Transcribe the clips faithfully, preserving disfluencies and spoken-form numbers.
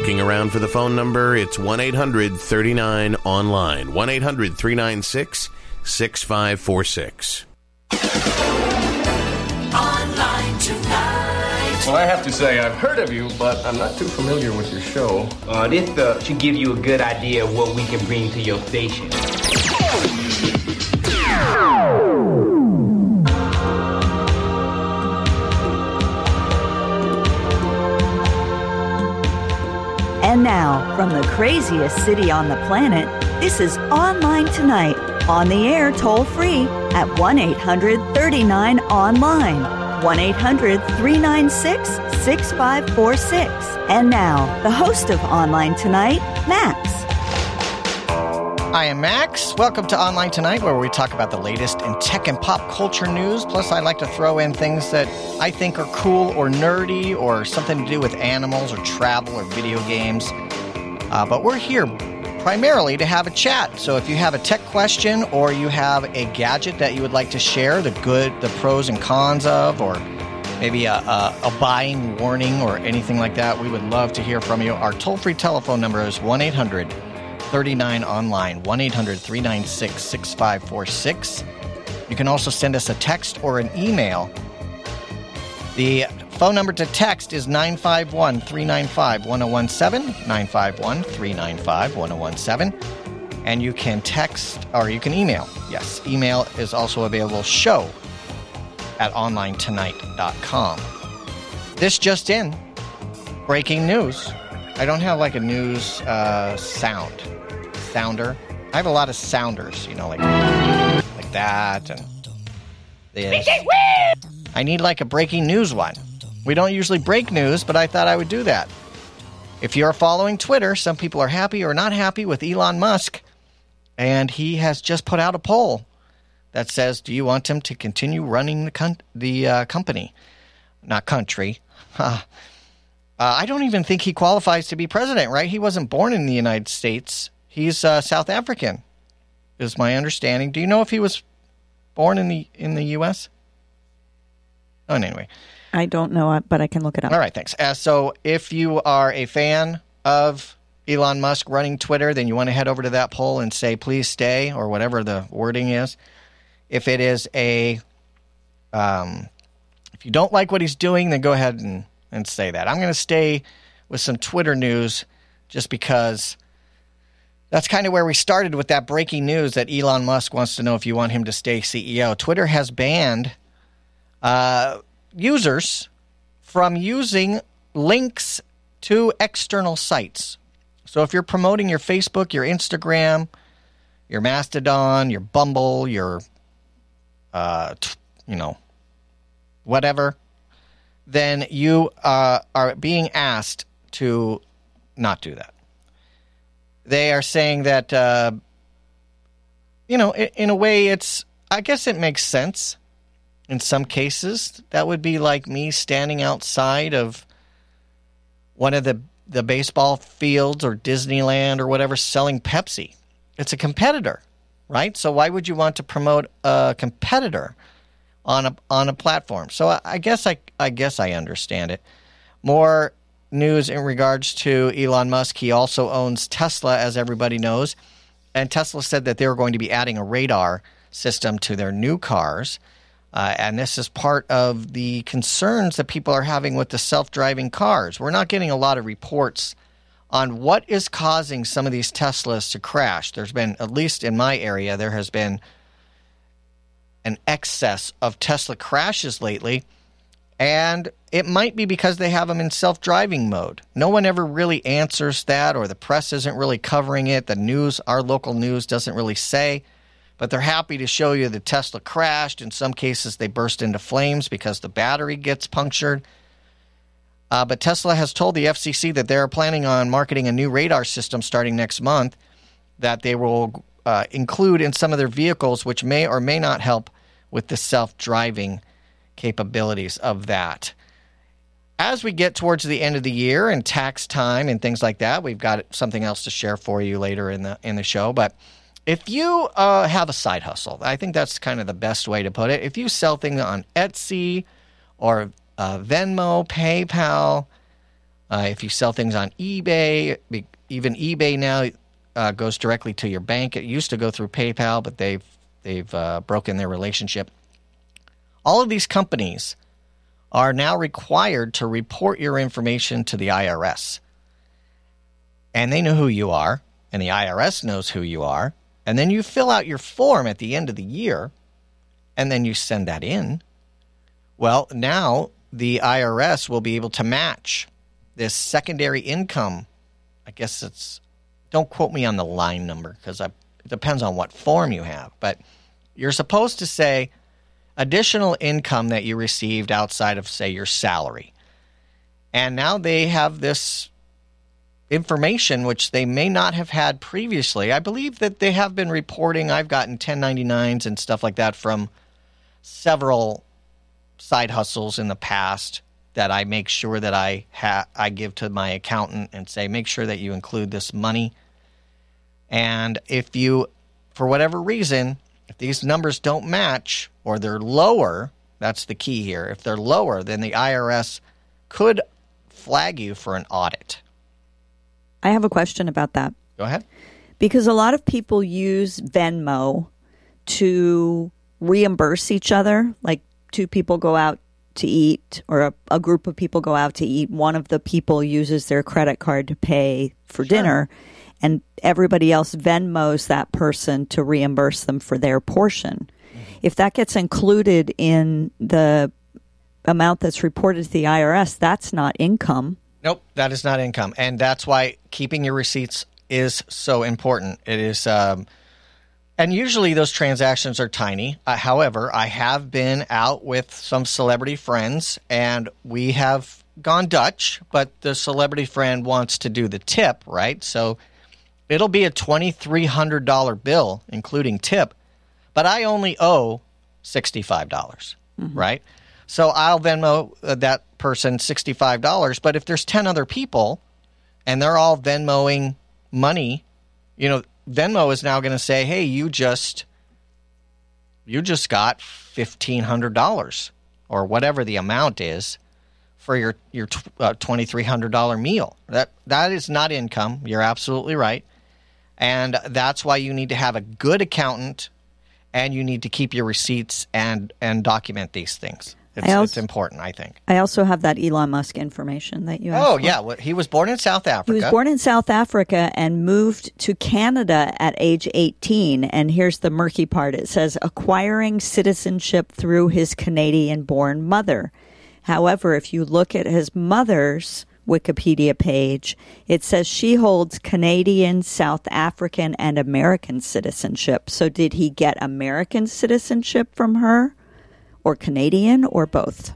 Looking around for the phone number? It's one eight hundred thirty-nine online. one eight hundred three nine six six five four six. Online Tonight. Well, I have to say, I've heard of you, but I'm not too familiar with your show. Uh, this uh, should give you a good idea of what we can bring to your station. And now, from the craziest city on the planet, this is Online Tonight, on the air toll-free at one eight hundred thirty-nine online, one eight hundred three nine six six five four six. And now, the host of Online Tonight, Max. I am Max. Welcome to Online Tonight, where we talk about the latest in tech and pop culture news. Plus, I like to throw in things that I think are cool or nerdy or something to do with animals or travel or video games. Uh, but we're here primarily to have a chat. So if you have a tech question or you have a gadget that you would like to share, the good, the pros and cons of, or maybe a, a, a buying warning or anything like that, we would love to hear from you. Our toll-free telephone number is one eight hundred thirty-nine online, one eight hundred three nine six six five four six. You can also send us a text or an email. The phone number to text is nine five one three nine five one zero one seven, nine five one three nine five one zero one seven. And you can text, or you can email. Yes, email is also available, show at online tonight dot com. This just in, breaking news. I don't have like a news uh, sound. Sounder. I have a lot of sounders, you know, like like that and this. I need like a breaking news one. We don't usually break news, but I thought I would do that. If you're following Twitter, some people are happy or not happy with Elon Musk, and he has just put out a poll that says, do you want him to continue running the con- the uh, company? Not country. Huh. Uh, I don't even think he qualifies to be president, right? He wasn't born in the United States. He's uh, South African, is my understanding. Do you know if he was born in the in the U S? Oh, anyway. I don't know, but I can look it up. All right, thanks. Uh, so if you are a fan of Elon Musk running Twitter, then you want to head over to that poll and say, please stay, or whatever the wording is. If it is a, um, if you don't like what he's doing, then go ahead and, and say that. I'm going to stay with some Twitter news just because that's kind of where we started with that breaking news that Elon Musk wants to know if you want him to stay C E O. Twitter has banned uh, users from using links to external sites. So if you're promoting your Facebook, your Instagram, your Mastodon, your Bumble, your, uh, t- you know, whatever, then you uh, are being asked to not do that. They are saying that, uh, you know, in, in a way, it's, I guess it makes sense. In some cases, that would be like me standing outside of one of the, the baseball fields or Disneyland or whatever selling Pepsi. It's a competitor, right? So why would you want to promote a competitor on a on a platform? So I, I guess I I guess I understand it. More news in regards to Elon Musk. He also owns Tesla, as everybody knows. And Tesla said that they're going to be adding a radar system to their new cars. Uh, and this is part of the concerns that people are having with the self-driving cars. We're not getting a lot of reports on what is causing some of these Teslas to crash. There's been, at least in my area, there has been an excess of Tesla crashes lately. And it might be because they have them in self-driving mode. No one ever really answers that, or the press isn't really covering it. The news, our local news, doesn't really say. But they're happy to show you the Tesla crashed. In some cases, they burst into flames because the battery gets punctured. Uh, but Tesla has told the F C C that they're planning on marketing a new radar system starting next month that they will uh, include in some of their vehicles, which may or may not help with the self-driving capabilities of that. As we get towards the end of the year and tax time and things like that, we've got something else to share for you later in the in the show. But if you uh, have a side hustle, I think that's kind of the best way to put it. If you sell things on Etsy or uh, Venmo, PayPal, Uh, if you sell things on eBay, even eBay now uh, goes directly to your bank. It used to go through PayPal, but they've they've uh, broken their relationship. All of these companies are now required to report your information to the I R S. And they know who you are, and the I R S knows who you are. And then you fill out your form at the end of the year, and then you send that in. Well, now the I R S will be able to match this secondary income. I guess it's, don't quote me on the line number because it depends on what form you have. But you're supposed to say additional income that you received outside of, say, your salary. And now they have this information which they may not have had previously. I believe that they have been reporting. I've gotten ten ninety-nines and stuff like that from several side hustles in the past that I make sure that I ha- I give to my accountant and say, make sure that you include this money. And if you, for whatever reason, if these numbers don't match or they're lower, that's the key here. If they're lower, then the I R S could flag you for an audit. I have a question about that. Go ahead. Because a lot of people use Venmo to reimburse each other. Like two people go out to eat, or a, a group of people go out to eat. One of the people uses their credit card to pay for Sure. dinner, and everybody else Venmos that person to reimburse them for their portion. Mm-hmm. If that gets included in the amount that's reported to the I R S, that's not income. Nope, that is not income. And that's why keeping your receipts is so important. It is, um, and usually those transactions are tiny. Uh, however, I have been out with some celebrity friends, and we have gone Dutch, but the celebrity friend wants to do the tip, right? So it'll be a twenty-three hundred dollars bill, including tip, but I only owe sixty-five dollars, mm-hmm. right? So I'll Venmo uh, that person sixty-five dollars, but if there's ten other people and they're all Venmoing money, you know, Venmo is now going to say, hey, you just you just got fifteen hundred dollars or whatever the amount is for your, your uh, twenty-three hundred dollars meal. That That is not income. You're absolutely right. And that's why you need to have a good accountant, and you need to keep your receipts and, and document these things. It's, also, it's important, I think. I also have that Elon Musk information that you asked Oh, for. yeah. Well, he was born in South Africa. He was born in South Africa and moved to Canada at age eighteen. And here's the murky part. It says acquiring citizenship through his Canadian-born mother. However, if you look at his mother's Wikipedia page, it says she holds Canadian, South African, and American citizenship. So did he get American citizenship from her? Or Canadian, or both?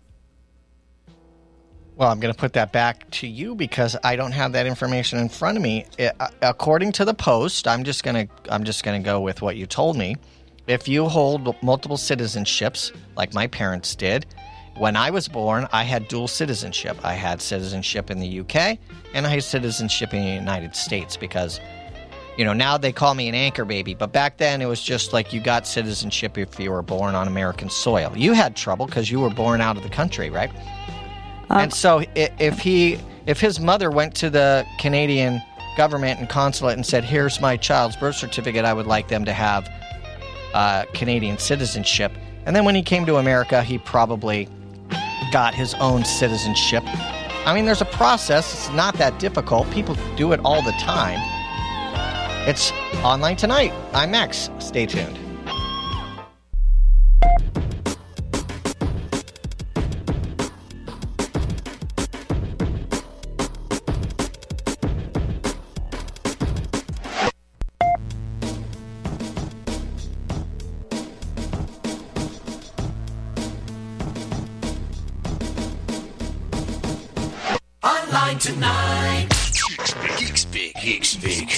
Well, I'm going to put that back to you because I don't have that information in front of me. It, uh, according to the Post, I'm just going to I'm just going to go with what you told me. If you hold multiple citizenships, like my parents did, when I was born, I had dual citizenship. I had citizenship in the U K and I had citizenship in the United States because, you know, now they call me an anchor baby, but back then it was just like you got citizenship if you were born on American soil. You had trouble because you were born out of the country, right? Um, and so if he, if his mother went to the Canadian government and consulate and said, here's my child's birth certificate, I would like them to have uh, Canadian citizenship. And then when he came to America, he probably got his own citizenship. I mean, there's a process. It's not that difficult. People do it all the time. It's Online Tonight. I'm Max. Stay tuned. Online Tonight. Geek Speak. Geek Speak.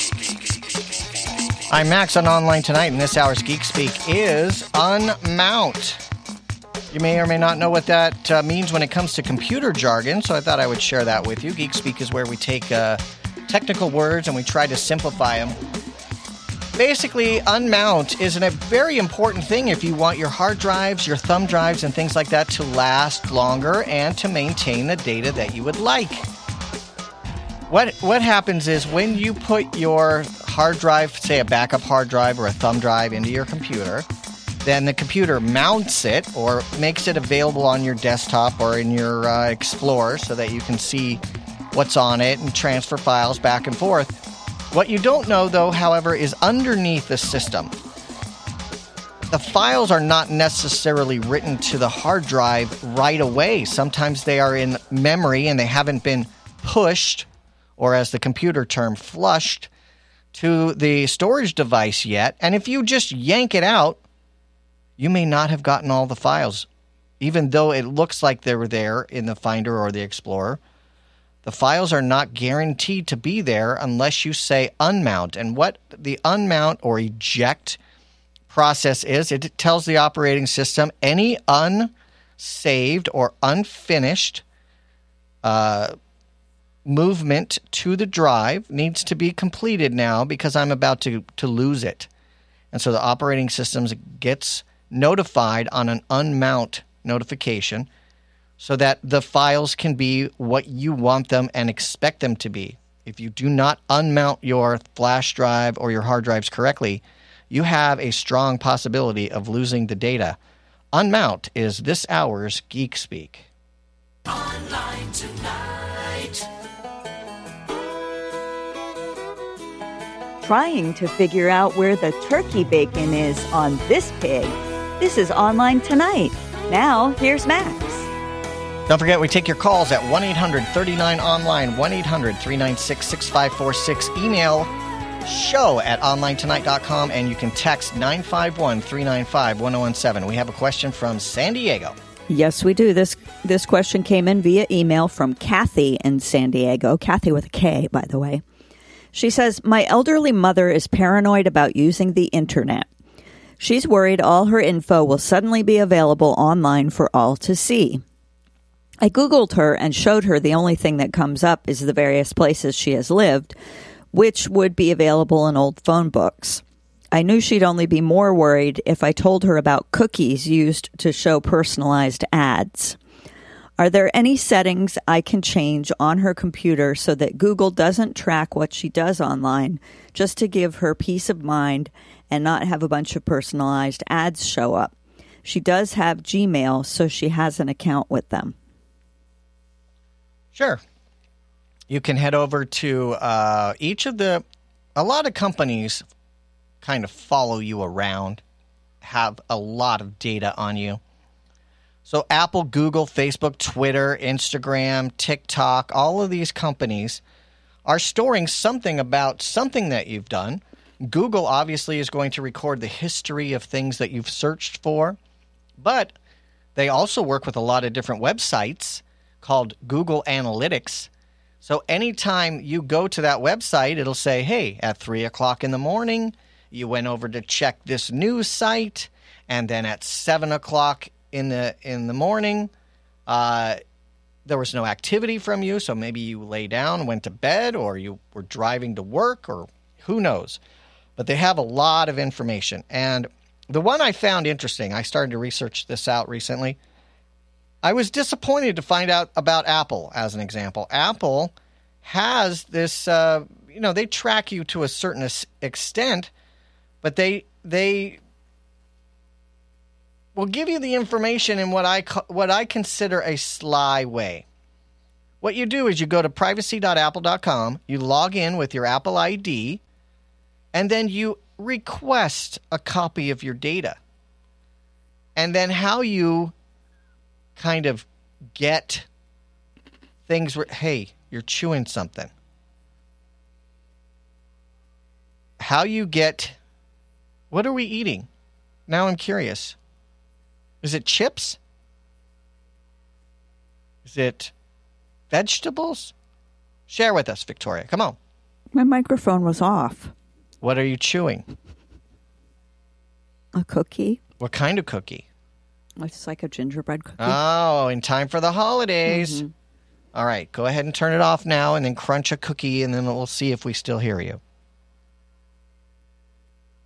I'm Max on Online Tonight, and this hour's Geek Speak is Unmount. You may or may not know what that uh, means when it comes to computer jargon, so I thought I would share that with you. Geek Speak is where we take uh, technical words and we try to simplify them basically, unmount is a very important thing if you want your hard drives, your thumb drives, and things like that to last longer and to maintain the data that you would like. What what happens is when you put your hard drive, say a backup hard drive or a thumb drive, into your computer, then the computer mounts it or makes it available on your desktop or in your uh, Explorer so that you can see what's on it and transfer files back and forth. What you don't know, though, however, is underneath the system. The files are not necessarily written to the hard drive right away. Sometimes they are in memory and they haven't been pushed, or as the computer term, flushed, to the storage device yet. And if you just yank it out, you may not have gotten all the files, even though it looks like they were there in the Finder or the Explorer. The files are not guaranteed to be there unless you say unmount. And what the unmount or eject process is, it tells the operating system any unsaved or unfinished uh, movement to the drive needs to be completed now because I'm about to, to lose it. And so the operating system gets notified on an unmount notification so that the files can be what you want them and expect them to be. If you do not unmount your flash drive or your hard drives correctly, you have a strong possibility of losing the data. Unmount is this hour's Geek Speak. Online Tonight. Trying to figure out where the turkey bacon is on this pig. This is Online Tonight. Now, here's Max. Don't forget, we take your calls at one eight hundred thirty-nine online, one eight hundred three nine six six five four six. Email show at online tonight dot com, and you can text nine five one, three nine five, one zero one seven. We have a question from San Diego. Yes, we do. This this question came in via email from Kathy in San Diego. Kathy with a K, by the way. She says, my elderly mother is paranoid about using the internet. She's worried all her info will suddenly be available online for all to see. I Googled her and showed her the only thing that comes up is the various places she has lived, which would be available in old phone books. I knew she'd only be more worried if I told her about cookies used to show personalized ads. Are there any settings I can change on her computer so that Google doesn't track what she does online, just to give her peace of mind and not have a bunch of personalized ads show up? She does have Gmail, so she has an account with them. Sure. You can head over to uh, each of the... A lot of companies kind of follow you around, have a lot of data on you. So Apple, Google, Facebook, Twitter, Instagram, TikTok, all of these companies are storing something about something that you've done. Google obviously is going to record the history of things that you've searched for, but they also work with a lot of different websites called Google Analytics. So anytime you go to that website, it'll say, hey, at three o'clock in the morning, you went over to check this news site, and then at seven o'clock in the in the morning, uh, there was no activity from you, so maybe you lay down, went to bed, or you were driving to work, or who knows. But they have a lot of information. And the one I found interesting, I started to research this out recently. I was disappointed to find out about Apple, as an example. Apple has this, uh, you know, they track you to a certain extent, but they they will give you the information in what I what I consider a sly way. What you do is you go to privacy dot apple dot com, you log in with your Apple I D, and then you request a copy of your data. And then how you kind of get things where, hey, you're chewing something. How you get, what are we eating? Now I'm curious. Is it chips? Is it vegetables? Share with us, Victoria. Come on. My microphone was off. What are you chewing? A cookie. What kind of cookie? It's like a gingerbread cookie. Oh, in time for the holidays. Mm-hmm. All right, go ahead and turn it off now and then crunch a cookie, and then we'll see if we still hear you.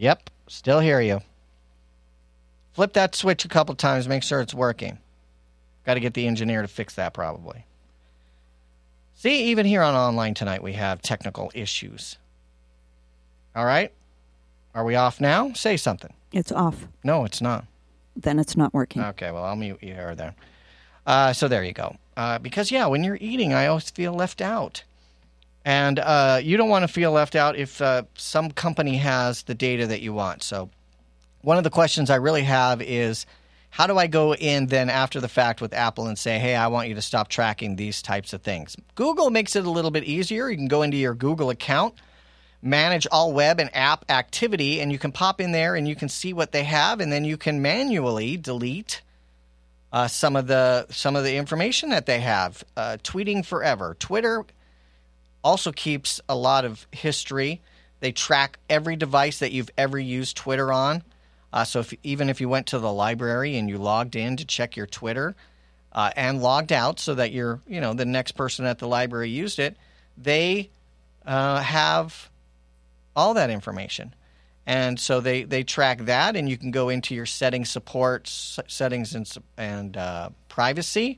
Yep, still hear you. Flip that switch a couple times, make sure it's working. Got to get the engineer to fix that probably. See, even here on Online Tonight, we have technical issues. All right? Are we off now? Say something. It's off. No, it's not. Then it's not working. Okay, well, I'll mute you here then. Uh, so there you go. Uh, because, yeah, when you're eating, I always feel left out. And uh, you don't want to feel left out if uh, some company has the data that you want. So one of the questions I really have is, how do I go in then after the fact with Apple and say, hey, I want you to stop tracking these types of things? Google makes it a little bit easier. You can go into your Google account, manage all web and app activity, and you can pop in there and you can see what they have, and then you can manually delete uh, some of the some of the information that they have. Uh, tweeting forever. Twitter also keeps a lot of history. They track every device that you've ever used Twitter on. Uh, so if, even if you went to the library and you logged in to check your Twitter uh, and logged out so that you're, you know, the next person at the library used it, they uh, have all that information. And so they, they track that, and you can go into your settings, support, settings, and, and uh, privacy.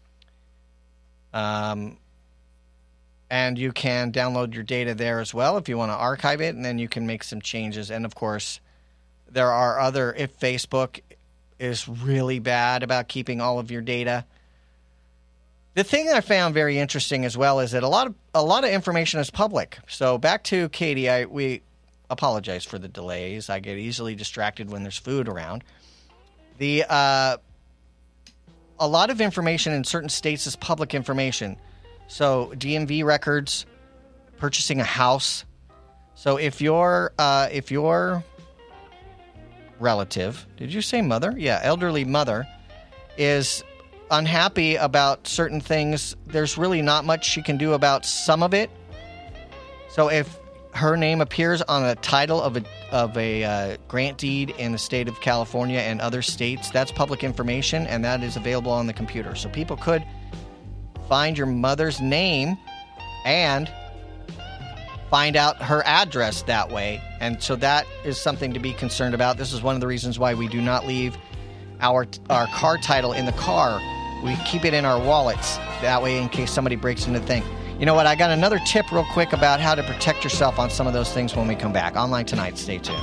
Um, and you can download your data there as well if you want to archive it, and then you can make some changes. And, of course, there are other, if Facebook is really bad about keeping all of your data. The thing that I found very interesting as well is that a lot of a lot of information is public. So back to Katie, I we apologize for the delays. I get easily distracted when there's food around. The uh, a lot of information in certain states is public information. So D M V records, purchasing a house. So if you're uh, if you're relative, did you say mother? Yeah, elderly mother is unhappy about certain things. There's really not much she can do about some of it. So if her name appears on a title of a of a uh, grant deed in the state of California and other states, that's public information, and that is available on the computer. So people could find your mother's name and find out her address that way. And so that is something to be concerned about. This is one of the reasons why we do not leave our our car title in the car. We keep it in our wallets. That way, in case somebody breaks into the thing. You know what? I got another tip real quick about how to protect yourself on some of those things when we come back. Online Tonight. Stay tuned.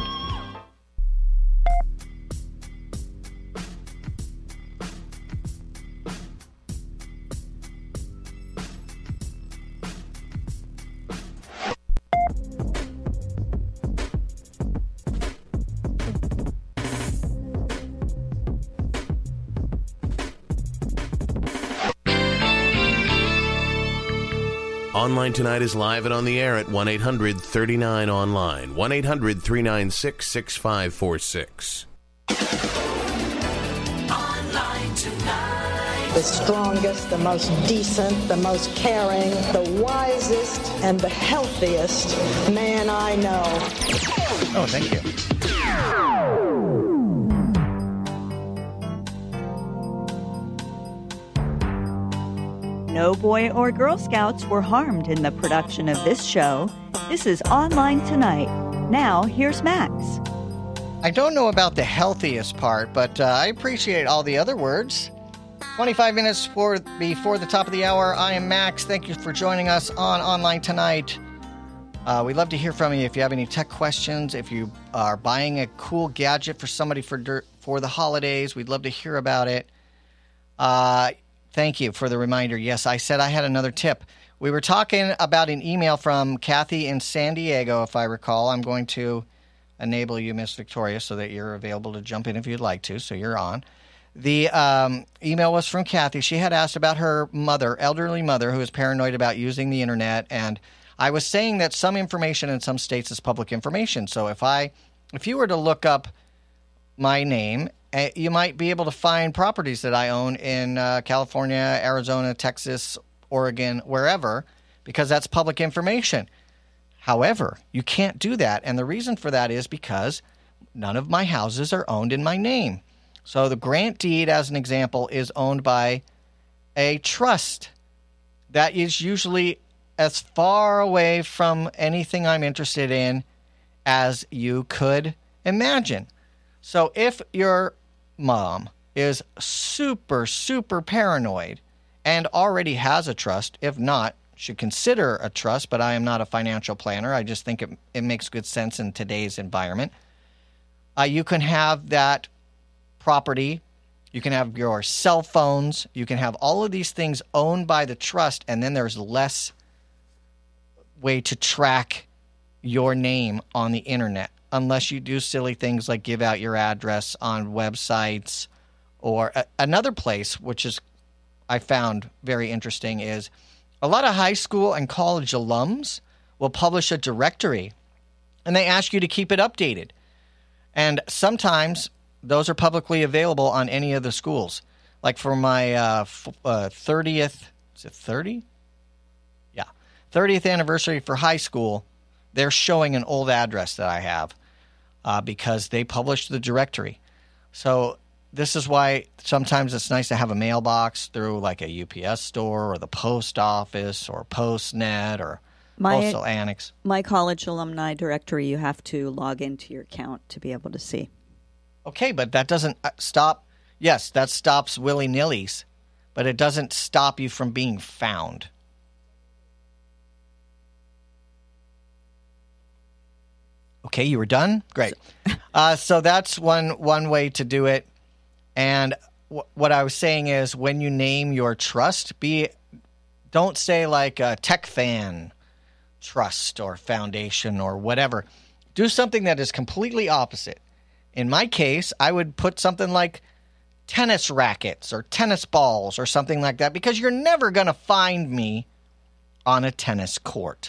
Online Tonight is live and on the air at one eight hundred thirty-nine online. one eight hundred three nine six six five four six. Online Tonight. The strongest, the most decent, the most caring, the wisest, and the healthiest man I know. Oh, thank you. No boy or Girl Scouts were harmed in the production of this show. This is Online Tonight. Now, here's Max. I don't know about the healthiest part, but uh, I appreciate all the other words. twenty-five minutes for, before the top of the hour, I am Max. Thank you for joining us on Online Tonight. Uh, we'd love to hear from you if you have any tech questions, if you are buying a cool gadget for somebody for, for the holidays. We'd love to hear about it. Uh... Thank you for the reminder. Yes, I said I had another tip. We were talking about an email from Kathy in San Diego, if I recall. I'm going to enable you, Miss Victoria, so that you're available to jump in if you'd like to, so you're on. The um, email was from Kathy. She had asked about her mother, elderly mother, who is paranoid about using the internet, and I was saying that some information in some states is public information. So if I, if you were to look up my name, you might be able to find properties that I own in uh, California, Arizona, Texas, Oregon, wherever, because that's public information. However, you can't do that, and the reason for that is because none of my houses are owned in my name. So the grant deed, as an example, is owned by a trust that is usually as far away from anything I'm interested in as you could Imagine. So if your mom is super, super paranoid and already has a trust, if not, should consider a trust, but I am not a financial planner. I just think it, it makes good sense in today's environment. Uh, you can have that property. You can have your cell phones. You can have all of these things owned by the trust, and then there's less way to track your name on the internet, unless you do silly things like give out your address on websites. Or a, another place, which is I found very interesting, is a lot of high school and college alums will publish a directory, and they ask you to keep it updated. And sometimes those are publicly available on any of the schools. Like for my uh, f- uh, thirtieth, is it thirty? Yeah, thirtieth anniversary for high school, they're showing an old address that I have uh, because they published the directory. So this is why sometimes it's nice to have a mailbox through like a U P S store or the post office or Postnet or my, Postal Annex. My college alumni directory, you have to log into your account to be able to see. Okay, but that doesn't stop. Yes, that stops willy-nillys, but it doesn't stop you from being found. Okay, you were done? Great. Uh, so that's one one way to do it. And w- what I was saying is when you name your trust, be don't say like a Tech Fan Trust or Foundation or whatever. Do something that is completely opposite. In my case, I would put something like tennis rackets or tennis balls or something like that, because you're never going to find me on a tennis court.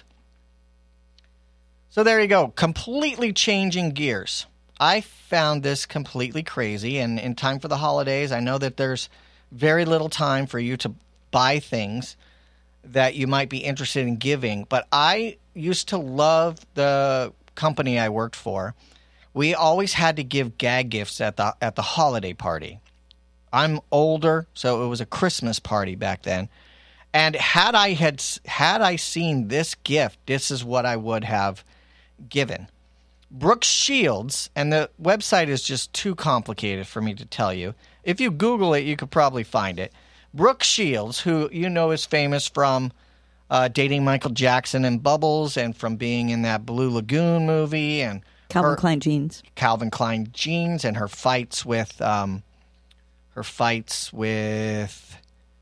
So there you go, completely changing gears. I found this completely crazy, and in time for the holidays, I know that there's very little time for you to buy things that you might be interested in giving, but I used to love the company I worked for. We always had to give gag gifts at the at the holiday party. I'm older, so it was a Christmas party back then. And had I had had I seen this gift, this is what I would have given. Brooks Shields, and the website is just too complicated for me to tell you. If you Google it, you could probably find it. Brooks Shields, who you know is famous from uh, dating Michael Jackson and Bubbles, and from being in that Blue Lagoon movie, and Calvin her, Klein jeans. Calvin Klein jeans, and her fights with um, her fights with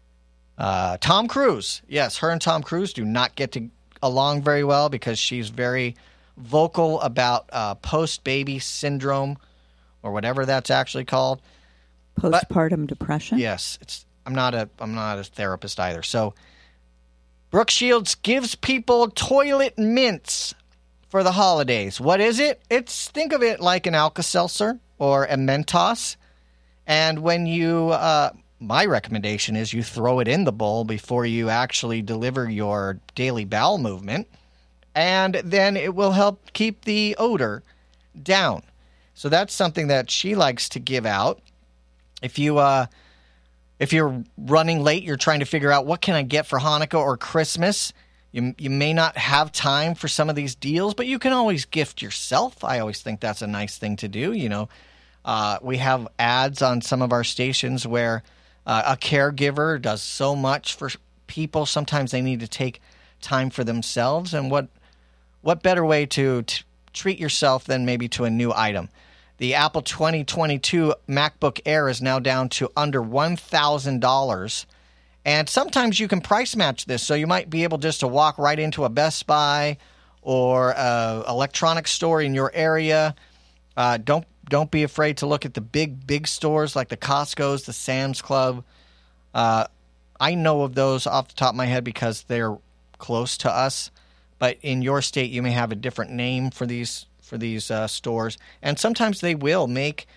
uh, Tom Cruise. Yes, her and Tom Cruise do not get to along very well because she's very vocal about uh, post-baby syndrome, or whatever that's actually called. Postpartum but, depression? Yes. It's I'm not a I'm not a therapist either. So Brooke Shields gives people toilet mints for the holidays. What is it? It's think of it like an Alka-Seltzer or a Mentos. And when you uh, my recommendation is you throw it in the bowl before you actually deliver your daily bowel movement. And then it will help keep the odor down. So that's something that she likes to give out. If you, uh, if you're running late, you're trying to figure out what can I get for Hanukkah or Christmas. You you may not have time for some of these deals, but you can always gift yourself. I always think that's a nice thing to do. You know, uh, we have ads on some of our stations where uh, a caregiver does so much for people. Sometimes they need to take time for themselves, and what. What better way to t- treat yourself than maybe to a new item? The Apple twenty twenty-two MacBook Air is now down to under one thousand dollars. And sometimes you can price match this, so you might be able just to walk right into a Best Buy or an electronics store in your area. Uh, don't don't be afraid to look at the big, big stores like the Costco's, the Sam's Club. Uh, I know of those off the top of my head because they're close to us. But in your state, you may have a different name for these for these uh, stores, and sometimes they will make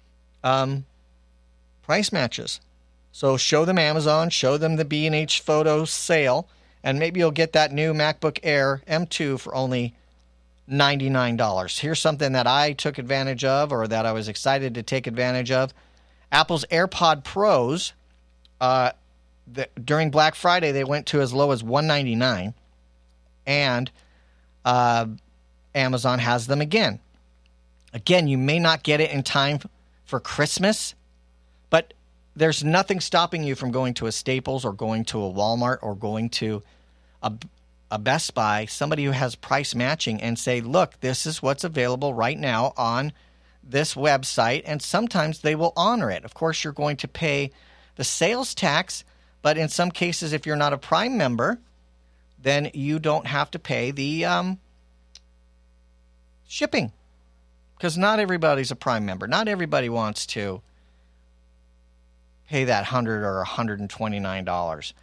um, price matches. So show them Amazon, show them the B and H Photo sale, and maybe you'll get that new MacBook Air M two for only ninety-nine dollars. Here's something that I took advantage of, or that I was excited to take advantage of. Apple's AirPod Pros, uh, the, during Black Friday, they went to as low as one hundred ninety-nine dollars. And uh, Amazon has them again. Again, you may not get it in time for Christmas, but there's nothing stopping you from going to a Staples or going to a Walmart or going to a, a Best Buy, somebody who has price matching, and say, look, this is what's available right now on this website, and sometimes they will honor it. Of course, you're going to pay the sales tax, but in some cases, if you're not a Prime member, then you don't have to pay the um, shipping, because not everybody's a Prime member. Not everybody wants to pay that one hundred dollars or one hundred twenty-nine dollars.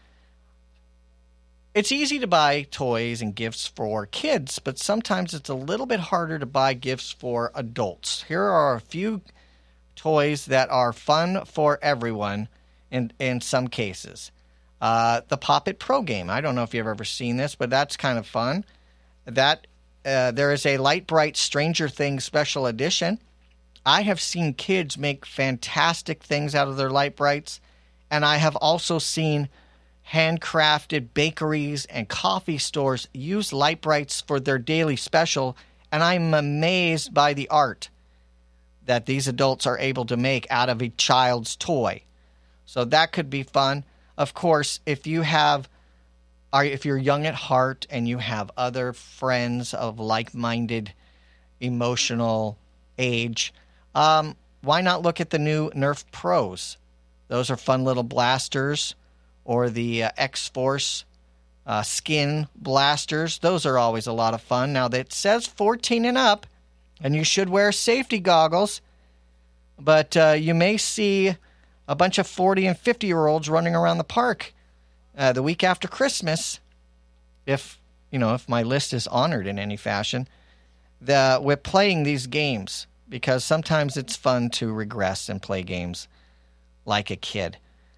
It's easy to buy toys and gifts for kids, but sometimes it's a little bit harder to buy gifts for adults. Here are a few toys that are fun for everyone in, in some cases. Uh, the Pop It Pro game. I don't know if you've ever seen this, but that's kind of fun. That uh, there is a Light Bright Stranger Things special edition. I have seen kids make fantastic things out of their Light Brights, and I have also seen handcrafted bakeries and coffee stores use Light Brights for their daily special, and I'm amazed by the art that these adults are able to make out of a child's toy. So that could be fun. Of course, if you have, or if you're young at heart and you have other friends of like-minded emotional age, um, why not look at the new Nerf Pros? Those are fun little blasters. Or the uh, X-Force uh, skin blasters. Those are always a lot of fun. Now, that says fourteen and up, and you should wear safety goggles, but uh, you may see a bunch of forty and fifty-year-olds running around the park uh, the week after Christmas, if, you know, if my list is honored in any fashion, the, with playing these games, because sometimes it's fun to regress and play games like a kid.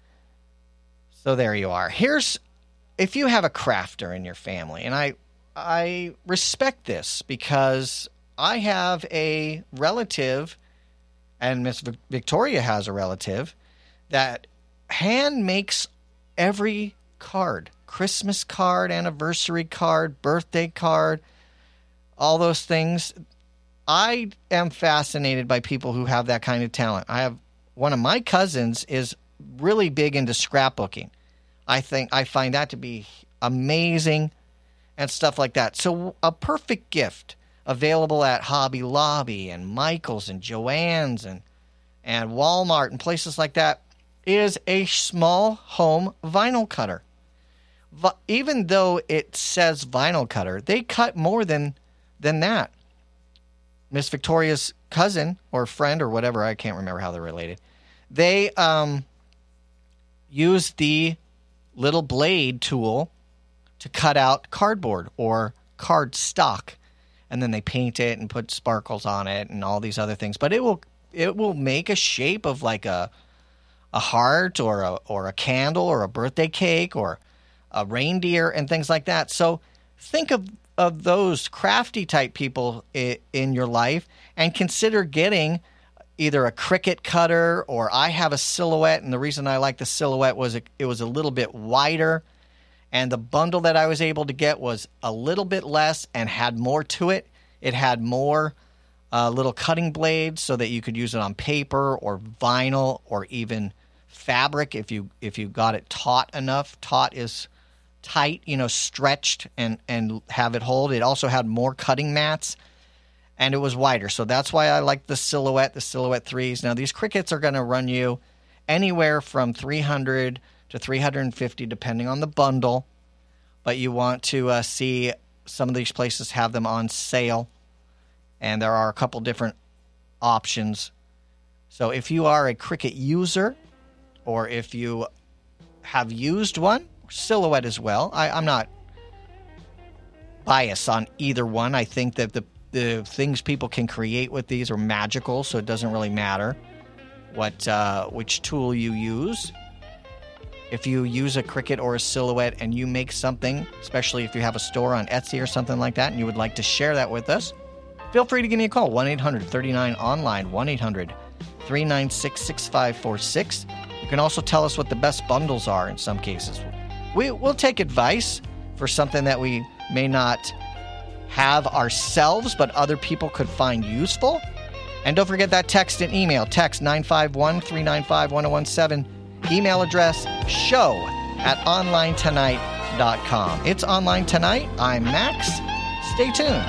So there you are. Here's, if you have a crafter in your family, and I I respect this because I have a relative, and Miss Victoria has a relative, that hand makes every card. Christmas card, anniversary card, birthday card, all those things. I am fascinated by people who have that kind of talent. I have, one of my cousins is really big into scrapbooking. I think I find that to be amazing and stuff like that. So a perfect gift available at Hobby Lobby and Michael's and Joann's and and Walmart and places like that is a small home vinyl cutter. V- even though it says vinyl cutter, they cut more than than that. Miss Victoria's cousin or friend or whatever, I can't remember how they're related, they um use the little blade tool to cut out cardboard or card stock, and then they paint it and put sparkles on it and all these other things. But it will it will make a shape of like a a heart or a or a candle or a birthday cake or a reindeer and things like that. So think of of those crafty type people in, in your life, and consider getting either a Cricut cutter, or I have a Silhouette, and the reason I like the Silhouette was it, it was a little bit wider, and the bundle that I was able to get was a little bit less and had more to it. It had more uh, little cutting blades so that you could use it on paper or vinyl or even fabric if you if you got it taut enough. Taut is tight, you know, stretched and, and have it hold. It also had more cutting mats, and it was wider. So that's why I like the Silhouette, the Silhouette threes. Now, these Cricuts are going to run you anywhere from three hundred dollars to three hundred fifty dollars, depending on the bundle. But you want to uh, see some of these places have them on sale, and there are a couple different options. So if you are a Cricut user, or if you have used one, Silhouette as well, I, I'm not biased on either one. I think that the The things people can create with these are magical, so it doesn't really matter what uh, which tool you use. If you use a Cricut or a Silhouette and you make something, especially if you have a store on Etsy or something like that, and you would like to share that with us, feel free to give me a call, one eight hundred thirty-nine online, one eight hundred three nine six six five four six. You can also tell us what the best bundles are in some cases. We, we'll take advice for something that we may not have ourselves, but other people could find useful. And don't forget that text and email. Text nine five one, three nine five, one oh one seven. Email address show at online tonight dot com. It's Online Tonight. I'm Max. Stay tuned.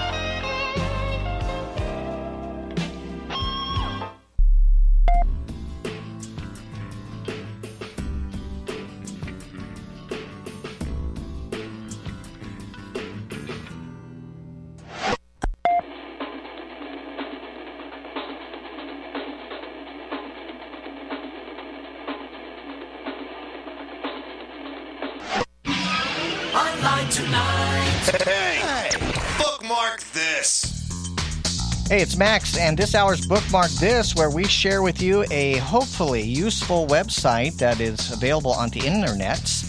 Online Tonight. Hey, bookmark this. Hey, it's Max, and this hour's Bookmark This, where we share with you a hopefully useful website that is available on the internets.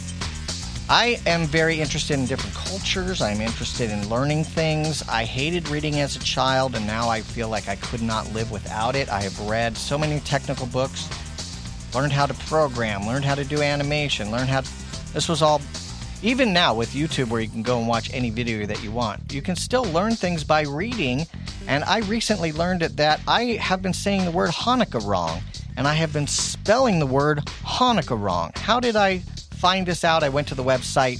I am very interested in different cultures. I'm interested in learning things. I hated reading as a child, and now I feel like I could not live without it. I have read so many technical books, learned how to program, learned how to do animation, learned how to... This was all... Even now with YouTube, where you can go and watch any video that you want, you can still learn things by reading. And I recently learned that I have been saying the word Hanukkah wrong, and I have been spelling the word Hanukkah wrong. How did I find this out? I went to the website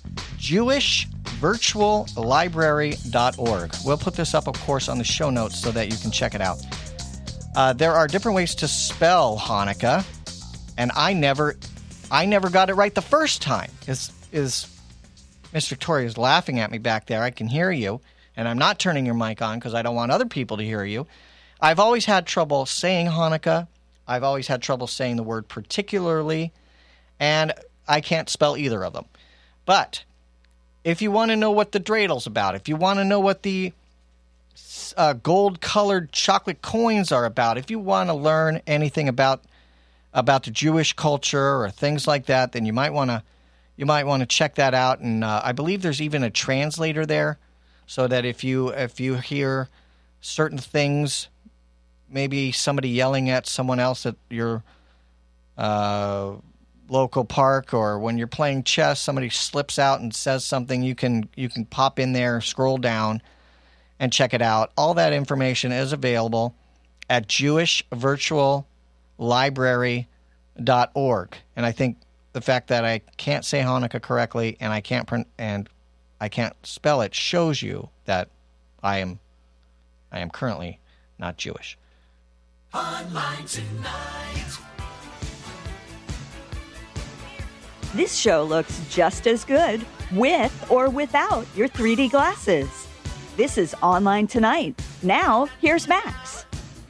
Jewish Virtual Library dot org. We'll put this up, of course, on the show notes so that you can check it out. Uh, there are different ways to spell Hanukkah, and I never, I never got it right the first time. Is is Miss Victoria is laughing at me back there. I can hear you, and I'm not turning your mic on because I don't want other people to hear you. I've always had trouble saying Hanukkah. I've always had trouble saying the word particularly, and I can't spell either of them. But if you want to know what the dreidel's about, if you want to know what the uh, gold-colored chocolate coins are about, if you want to learn anything about about the Jewish culture or things like that, then you might want to you might want to check that out. And uh, I believe there's even a translator there, so that if you if you hear certain things, maybe somebody yelling at someone else at your uh, local park, or when you're playing chess, somebody slips out and says something, you can you can pop in there, scroll down, and check it out. All that information is available at Jewish Virtual Library dot org. And I think the fact that I can't say Hanukkah correctly and I can't print and I can't spell it shows you that I am I am currently not Jewish. Online Tonight. This show looks just as good with or without your three D glasses. This is Online Tonight. Now, here's Max.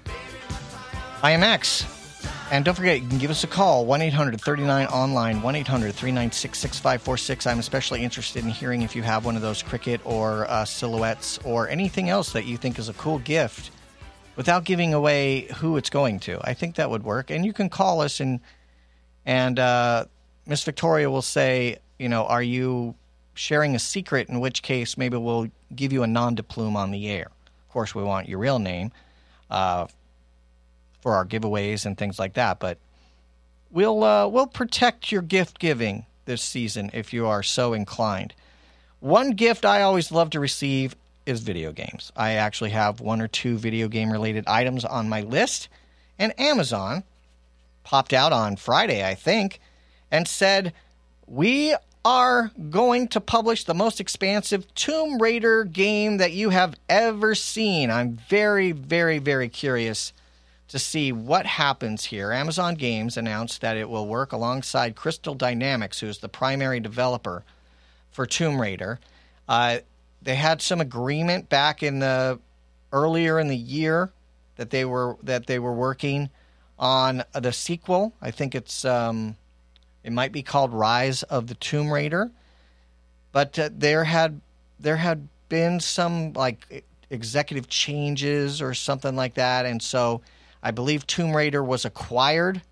I am Max. And don't forget, you can give us a call, one eight hundred thirty-nine online, one eight hundred three nine six six five four six. I'm especially interested in hearing if you have one of those Cricut or uh, silhouettes or anything else that you think is a cool gift without giving away who it's going to. I think that would work. And you can call us, and and uh, Miss Victoria will say, you know, are you sharing a secret? In which case, maybe we'll give you a nom de plume on the air. Of course, we want your real name uh, for our giveaways and things like that. But we'll uh, we'll protect your gift giving this season if you are so inclined. One gift I always love to receive is video games. I actually have one or two video game related items on my list, and Amazon popped out on Friday, I think, and said, we are going to publish the most expansive Tomb Raider game that you have ever seen. I'm very, very, very curious to see what happens here. Amazon Games announced that it will work alongside Crystal Dynamics, who is the primary developer for Tomb Raider. Uh, they had some agreement back in the earlier in the year that they were that they were working on the sequel. I think it's um, it might be called Rise of the Tomb Raider, but uh, there had there had been some like executive changes or something like that, and so I believe Tomb Raider was acquired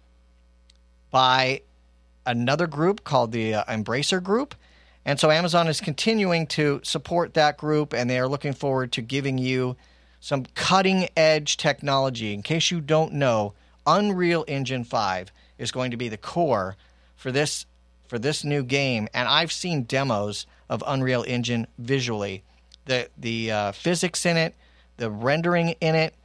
by another group called the uh, Embracer Group. And so Amazon is continuing to support that group, and they are looking forward to giving you some cutting-edge technology. In case you don't know, Unreal Engine five is going to be the core for this for this new game. And I've seen demos of Unreal Engine visually. The, the uh, physics in it, the rendering in it,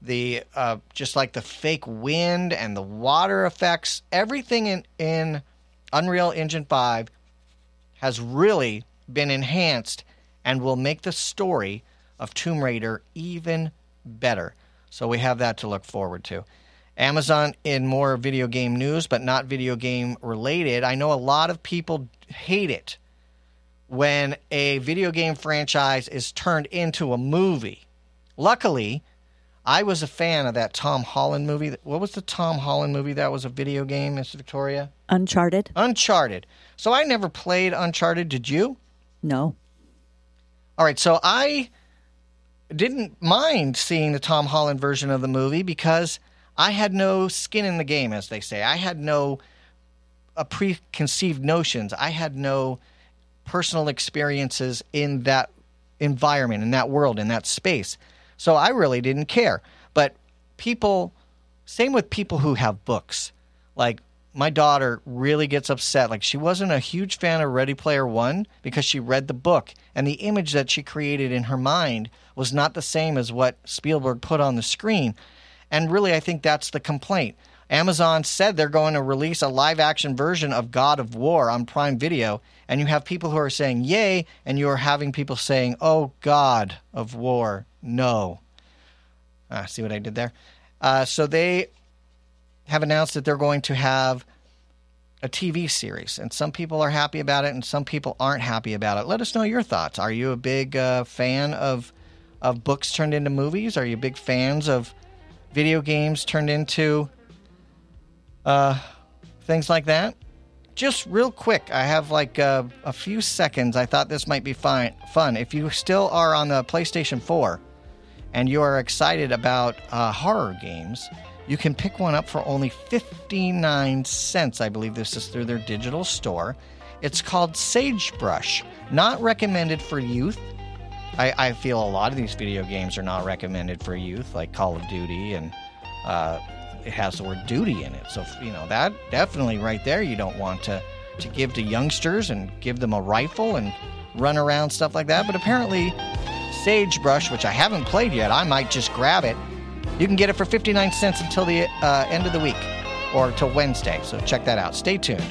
the uh, just like the fake wind and the water effects, everything in, in Unreal Engine five has really been enhanced and will make the story of Tomb Raider even better. So we have that to look forward to. Amazon in more video game news, but not video game related. I know a lot of people hate it when a video game franchise is turned into a movie. Luckily, I was a fan of that Tom Holland movie. What was the Tom Holland movie that was a video game, Miss Victoria? Uncharted. Uncharted. So I never played Uncharted. Did you? No. All right, so I didn't mind seeing the Tom Holland version of the movie because I had no skin in the game, as they say. I had no uh, preconceived notions. I had no personal experiences in that environment, in that world, in that space. So I really didn't care. But people, same with people who have books. Like, my daughter really gets upset. Like, she wasn't a huge fan of Ready Player One because she read the book. And the image that she created in her mind was not the same as what Spielberg put on the screen. And really, I think that's the complaint. Amazon said they're going to release a live-action version of God of War on Prime Video. And you have people who are saying, yay, and you are having people saying, oh, God of War, no. Ah, see what I did there? Uh, so they have announced that they're going to have a T V series, and some people are happy about it and some people aren't happy about it. Let us know your thoughts. Are you a big uh, fan of of books turned into movies? Are you big fans of video games turned into uh, things like that? Just real quick, I have like uh, a few seconds. I thought this might be fine, fun. If you still are on the PlayStation four and you are excited about uh, horror games, you can pick one up for only fifty-nine cents. I believe this is through their digital store. It's called Sagebrush. Not recommended for youth. I, I feel a lot of these video games are not recommended for youth, like Call of Duty, and uh, it has the word duty in it. So, you know, that definitely right there you don't want to, to give to youngsters and give them a rifle and run around, stuff like that. But apparently Sagebrush, which I haven't played yet, I might just grab it. You can get it for fifty-nine cents until the uh, end of the week, or till Wednesday. So check that out. Stay tuned.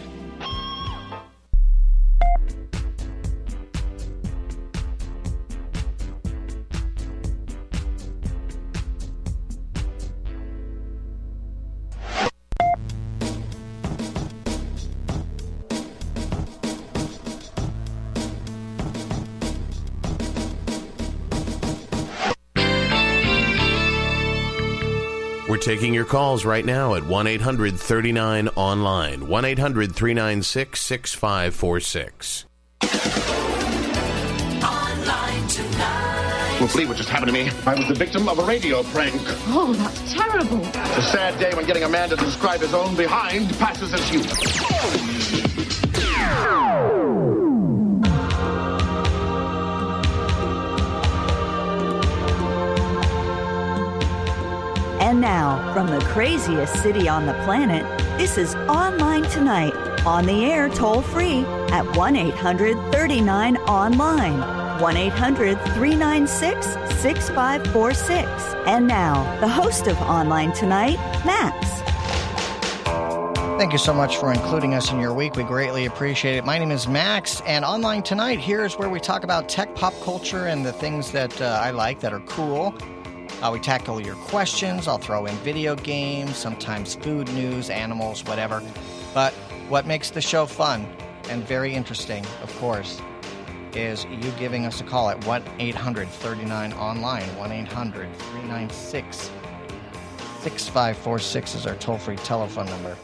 We're taking your calls right now at one eight hundred thirty-nine online, one eight hundred three nine six six five four six. Online tonight. You'll believe what just happened to me. I was the victim of a radio prank. Oh, that's terrible. It's a sad day when getting a man to describe his own behind passes as you. And now, from the craziest city on the planet, this is Online Tonight, on the air toll-free at one eight hundred thirty-nine online, one eight hundred three nine six six five four six. And now, the host of Online Tonight, Max. Thank you so much for including us in your week. We greatly appreciate it. My name is Max, and Online Tonight, here is where we talk about tech, pop culture, and the things that uh, I like that are cool. Uh, we tackle your questions. I'll throw in video games, sometimes food news, animals, whatever. But what makes the show fun and very interesting, of course, is you giving us a call at one eight hundred thirty-nine online, one eight hundred three nine six six five four six is our toll-free telephone number.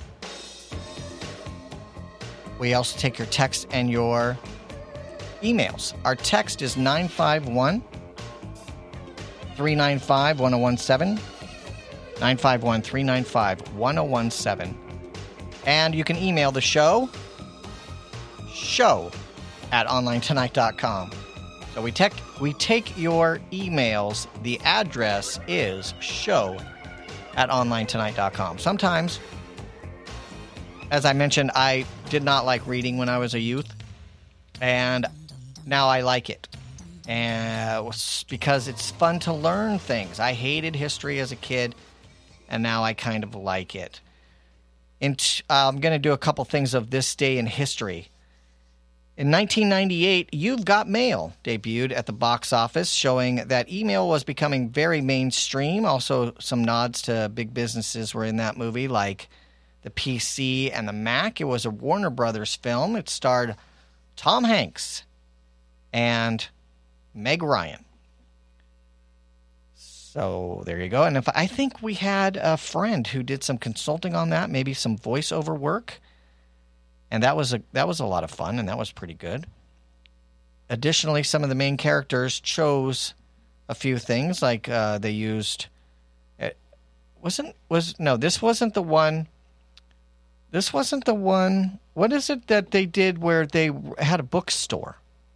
We also take your text and your emails. Our text is nine five one three nine five one oh one seven, nine five one three nine five one oh one seven. And you can email the show, show at online tonight dot com. So we, tech, we take your emails. The address is show at online tonight dot com. Sometimes, as I mentioned, I did not like reading when I was a youth, and now I like it. and it was because it's fun to learn things. I hated history as a kid, and now I kind of like it. In t- uh, I'm going to do a couple things of this day in history. In nineteen ninety-eight, You've Got Mail debuted at the box office, showing that email was becoming very mainstream. Also, some nods to big businesses were in that movie, like the P C and the Mac. It was a Warner Brothers film. It starred Tom Hanks and Meg Ryan. So there you go. And if I think we had a friend who did some consulting on that, maybe some voiceover work. And that was a that was a lot of fun, and that was pretty good. Additionally, some of the main characters chose a few things, like uh, they used. It wasn't was no, this wasn't the one. This wasn't the one. What is it that they did where they had a bookstore?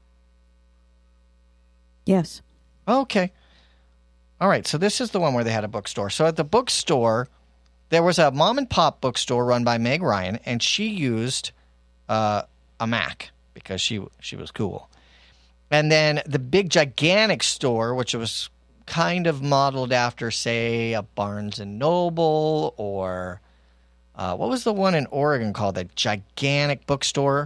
Yes. Okay. All right. So this is the one where they had a bookstore. So at the bookstore, there was a mom and pop bookstore run by Meg Ryan, and she used uh, a Mac because she she was cool. And then the big gigantic store, which was kind of modeled after, say, a Barnes and Noble, or uh, what was the one in Oregon called? The gigantic bookstore.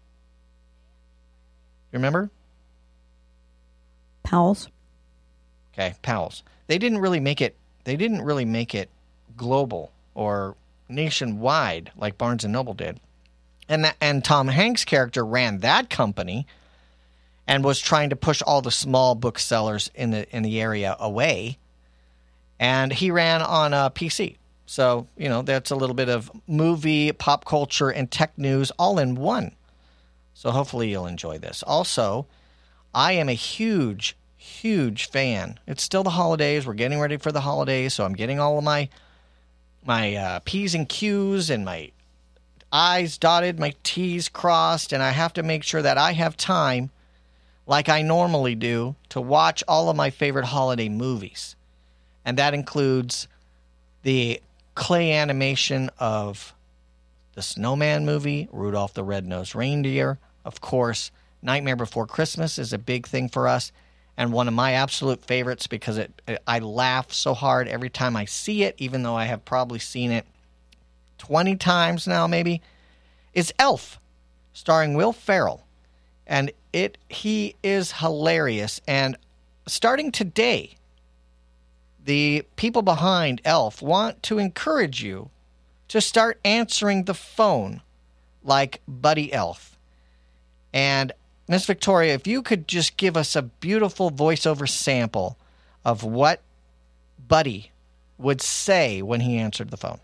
You remember? Powell's. Okay, Powell's. They didn't really make it. They didn't really make it global or nationwide like Barnes and Noble did. And that, and Tom Hanks' character ran that company and was trying to push all the small booksellers in the in the area away. And he ran on a P C. So, you know, that's a little bit of movie, pop culture, and tech news all in one. So hopefully you'll enjoy this. Also, I am a huge, huge fan. It's still the holidays. We're getting ready for the holidays, so I'm getting all of my my uh, P's and Q's and my I's dotted, my T's crossed, and I have to make sure that I have time, like I normally do, to watch all of my favorite holiday movies. And that includes the clay animation of the Snowman movie, Rudolph the Red-Nosed Reindeer. Of course, Nightmare Before Christmas is a big thing for us, and one of my absolute favorites because it, it I laugh so hard every time I see it, even though I have probably seen it twenty times now maybe, is Elf, starring Will Ferrell. And it he is hilarious. And starting today, the people behind Elf want to encourage you to start answering the phone like Buddy Elf. And Miss Victoria, if you could just give us a beautiful voiceover sample of what Buddy would say when he answered the phone.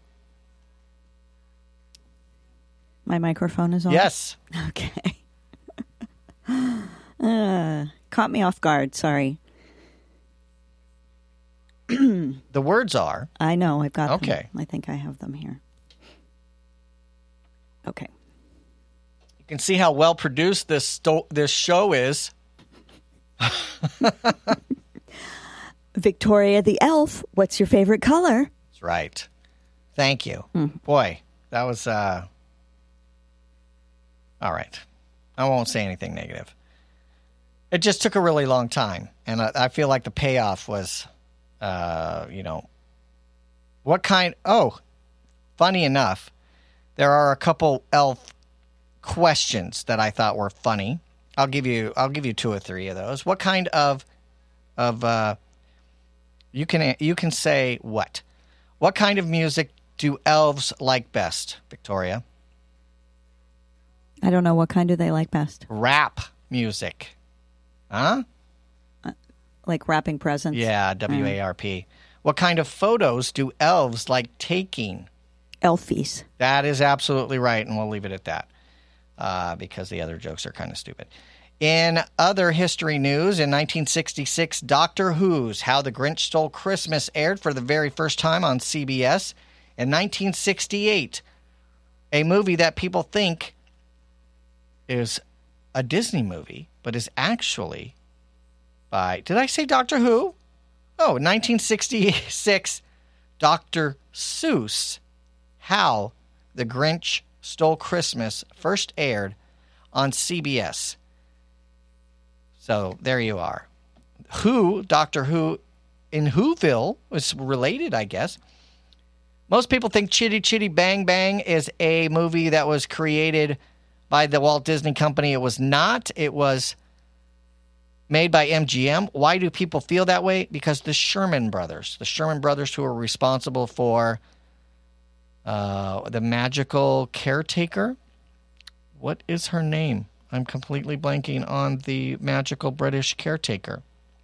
My microphone is on? Yes. Okay. uh, caught me off guard. Sorry. The words are... I know. I've got okay. them. I think I have them here. Okay. You can see how well produced this sto- this show is. Victoria the Elf, what's your favorite color? That's right. Thank you. Mm. Boy, that was... Uh... All right. I won't say anything negative. It just took a really long time, and I, I feel like the payoff was, uh, you know, what kind... Oh, funny enough, there are a couple Elf questions that I thought were funny. I'll give you I'll give you two or three of those. What kind of of uh, you can you can say what? What kind of music do elves like best, Victoria? I don't know. What kind do they like best? Rap music. Huh? Uh, like wrapping presents? Yeah, W A R P. Mm. What kind of photos do elves like taking? Elfies. That is absolutely right, and we'll leave it at that uh, because the other jokes are kind of stupid. In other history news, in nineteen sixty-six, Doctor Who's How the Grinch Stole Christmas aired for the very first time on C B S. In nineteen sixty-eight, a movie that people think is a Disney movie, but is actually by... Did I say Doctor Who? Oh, nineteen sixty-six, Doctor Seuss, How the Grinch Stole Christmas, first aired on C B S. So there you are. Who, Doctor Who in Whoville was related, I guess. Most people think Chitty Chitty Bang Bang is a movie that was created by the Walt Disney Company. It was not. It was made by M G M. Why do people feel that way? Because the Sherman Brothers, the Sherman Brothers who are responsible for uh, the magical caretaker. What is her name? I'm completely blanking on the magical British caretaker.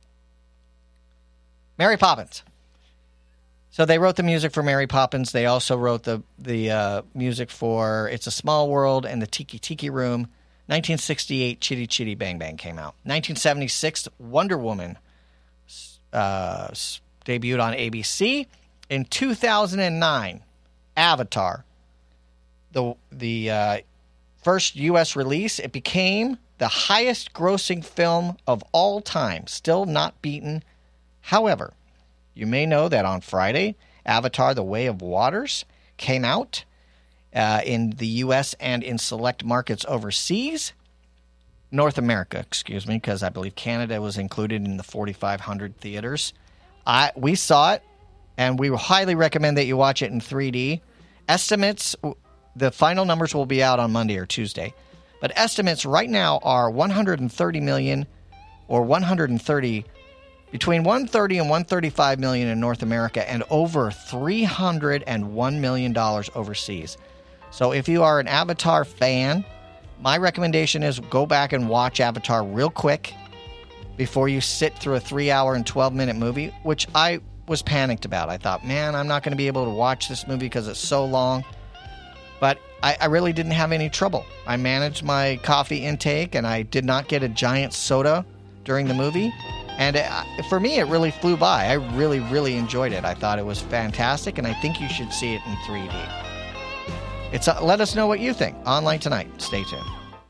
Mary Poppins. So they wrote the music for Mary Poppins. They also wrote the the uh, music for It's a Small World and the Tiki Tiki Room. nineteen sixty-eight, Chitty Chitty Bang Bang came out. nineteen seventy-six, Wonder Woman uh, debuted on A B C. In two thousand nine, Avatar, the the uh, first U S release, it became the highest-grossing film of all time, still not beaten. However, you may know that on Friday, Avatar: The Way of Waters came out uh, in the U S and in select markets overseas. North America, excuse me, because I believe Canada was included in the forty-five hundred theaters. I we saw it, and we highly recommend that you watch it in three D. Estimates, the final numbers will be out on Monday or Tuesday, but estimates right now are one hundred thirty million or one hundred thirty between one hundred thirty and one hundred thirty-five million in North America and over three hundred one million dollars overseas. So if you are an Avatar fan, my recommendation is go back and watch Avatar real quick before you sit through a three hour and twelve minute movie, which I was panicked about. I thought, man, I'm not going to be able to watch this movie because it's so long. But I, I really didn't have any trouble. I managed my coffee intake, and I did not get a giant soda during the movie. And it, for me, it really flew by. I really, really enjoyed it. I thought it was fantastic, and I think you should see it in three D. It's uh, let us know what you think. Online tonight. Stay tuned.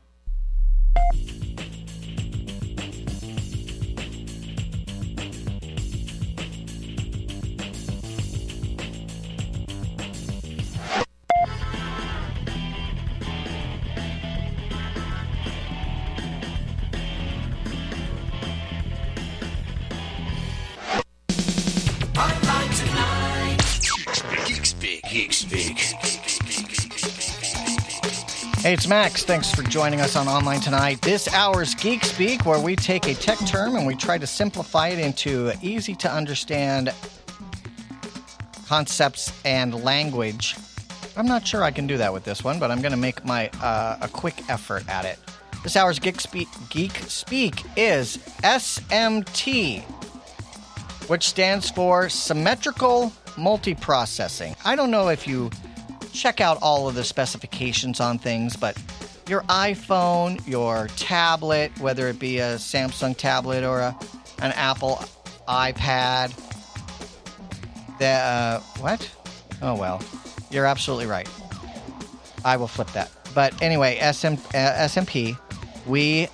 Hey, it's Max. Thanks for joining us on Online Tonight. This hour's Geek Speak, where we take a tech term and we try to simplify it into easy-to-understand concepts and language. I'm not sure I can do that with this one, but I'm going to make my uh, a quick effort at it. This hour's Geek Speak, Geek Speak is S M T, which stands for Symmetrical Multiprocessing. I don't know if you check out all of the specifications on things, but your iPhone, your tablet, whether it be a Samsung tablet or a, an Apple iPad, the, uh, what? Oh, well, you're absolutely right. I will flip that. But anyway, S M, uh, S M P, we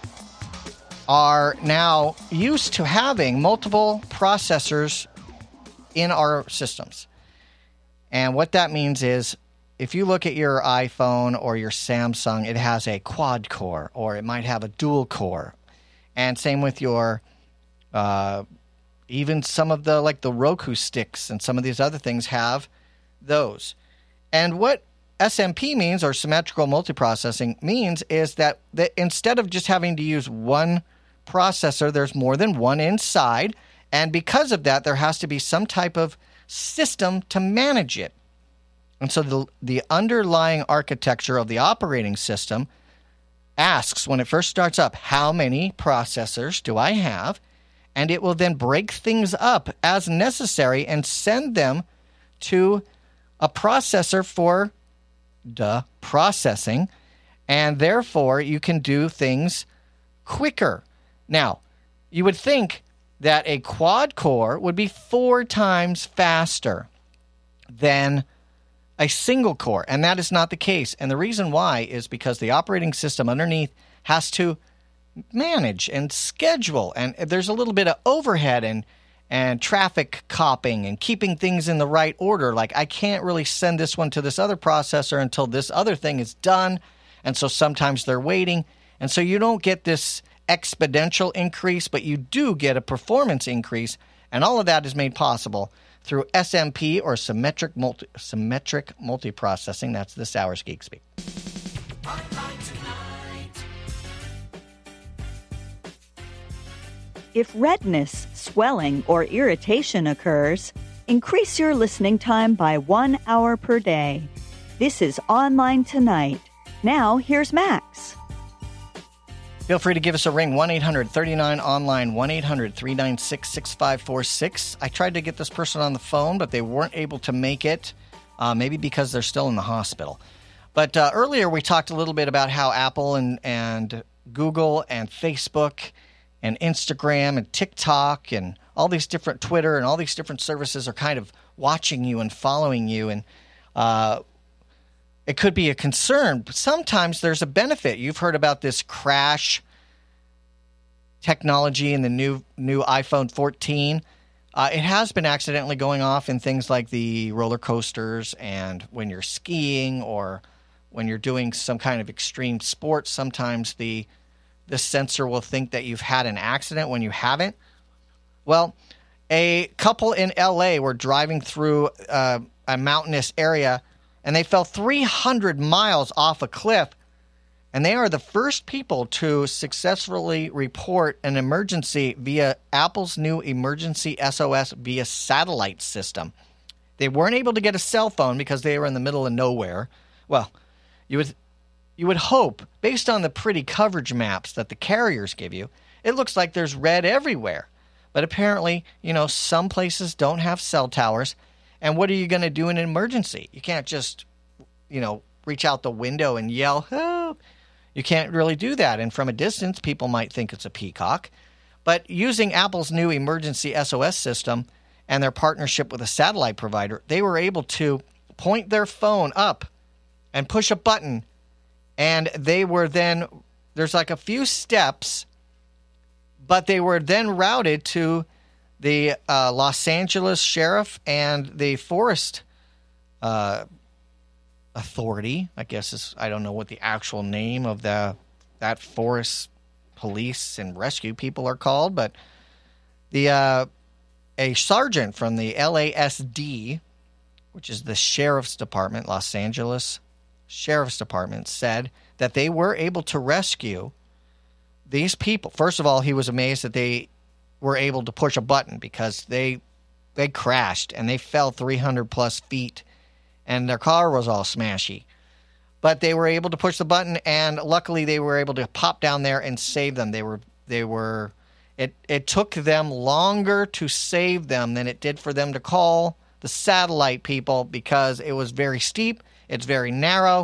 are now used to having multiple processors in our systems. And what that means is, if you look at your iPhone or your Samsung, it has a quad core, or it might have a dual core. And same with your, uh, even some of the, like the Roku sticks and some of these other things have those. And what S M P means, or symmetrical multiprocessing means, is that, that instead of just having to use one processor, there's more than one inside. And because of that, there has to be some type of system to manage it. And so the, the underlying architecture of the operating system asks, when it first starts up, how many processors do I have? And it will then break things up as necessary and send them to a processor for the processing. And therefore, you can do things quicker. Now, you would think that a quad core would be four times faster than a single core, and that is not the case. And the reason why is because the operating system underneath has to manage and schedule, and there's a little bit of overhead and and traffic copying and keeping things in the right order. Like, I can't really send this one to this other processor until this other thing is done, and so sometimes they're waiting, and so you don't get this exponential increase, but you do get a performance increase, and all of that is made possible through S M P, or symmetric multi symmetric multiprocessing. That's this hour's Geek Speak. If redness, swelling, or irritation occurs, increase your listening time by one hour per day. This is Online Tonight. Now, here's Max. Feel free to give us a ring, one eight hundred thirty-nine online, one eight hundred three nine six six five four six. I tried to get this person on the phone, but they weren't able to make it, uh, maybe because they're still in the hospital. But uh, earlier we talked a little bit about how Apple and, and Google and Facebook and Instagram and TikTok and all these different Twitter and all these different services are kind of watching you and following you. And uh, it could be a concern, but sometimes there's a benefit. You've heard about this crash technology in the new new iPhone fourteen. Uh, it has been accidentally going off in things like the roller coasters, and when you're skiing or when you're doing some kind of extreme sport, sometimes the the sensor will think that you've had an accident when you haven't. Well, a couple in L A were driving through uh, a mountainous area, and they fell three hundred miles off a cliff. And they are the first people to successfully report an emergency via Apple's new emergency S O S via satellite system. They weren't able to get a cell phone because they were in the middle of nowhere. Well, you would you would hope, based on the pretty coverage maps that the carriers give you, it looks like there's red everywhere. But apparently, you know, some places don't have cell towers. And what are you going to do in an emergency? You can't just, you know, reach out the window and yell, help. You can't really do that. And from a distance, people might think it's a peacock. But using Apple's new emergency S O S system and their partnership with a satellite provider, they were able to point their phone up and push a button. And they were then, there's like a few steps, but they were then routed to the uh, Los Angeles Sheriff and the Forest uh, Authority, I guess is, I don't know what the actual name of the that forest police and rescue people are called, but the uh, a sergeant from the L A S D, which is the Sheriff's Department, Los Angeles Sheriff's Department, said that they were able to rescue these people. First of all, he was amazed that they were able to push a button because they they crashed and they fell three hundred plus feet. And their car was all smashy. But they were able to push the button, and luckily they were able to pop down there and save them. They were they were it it took them longer to save them than it did for them to call the satellite people, because it was very steep, it's very narrow.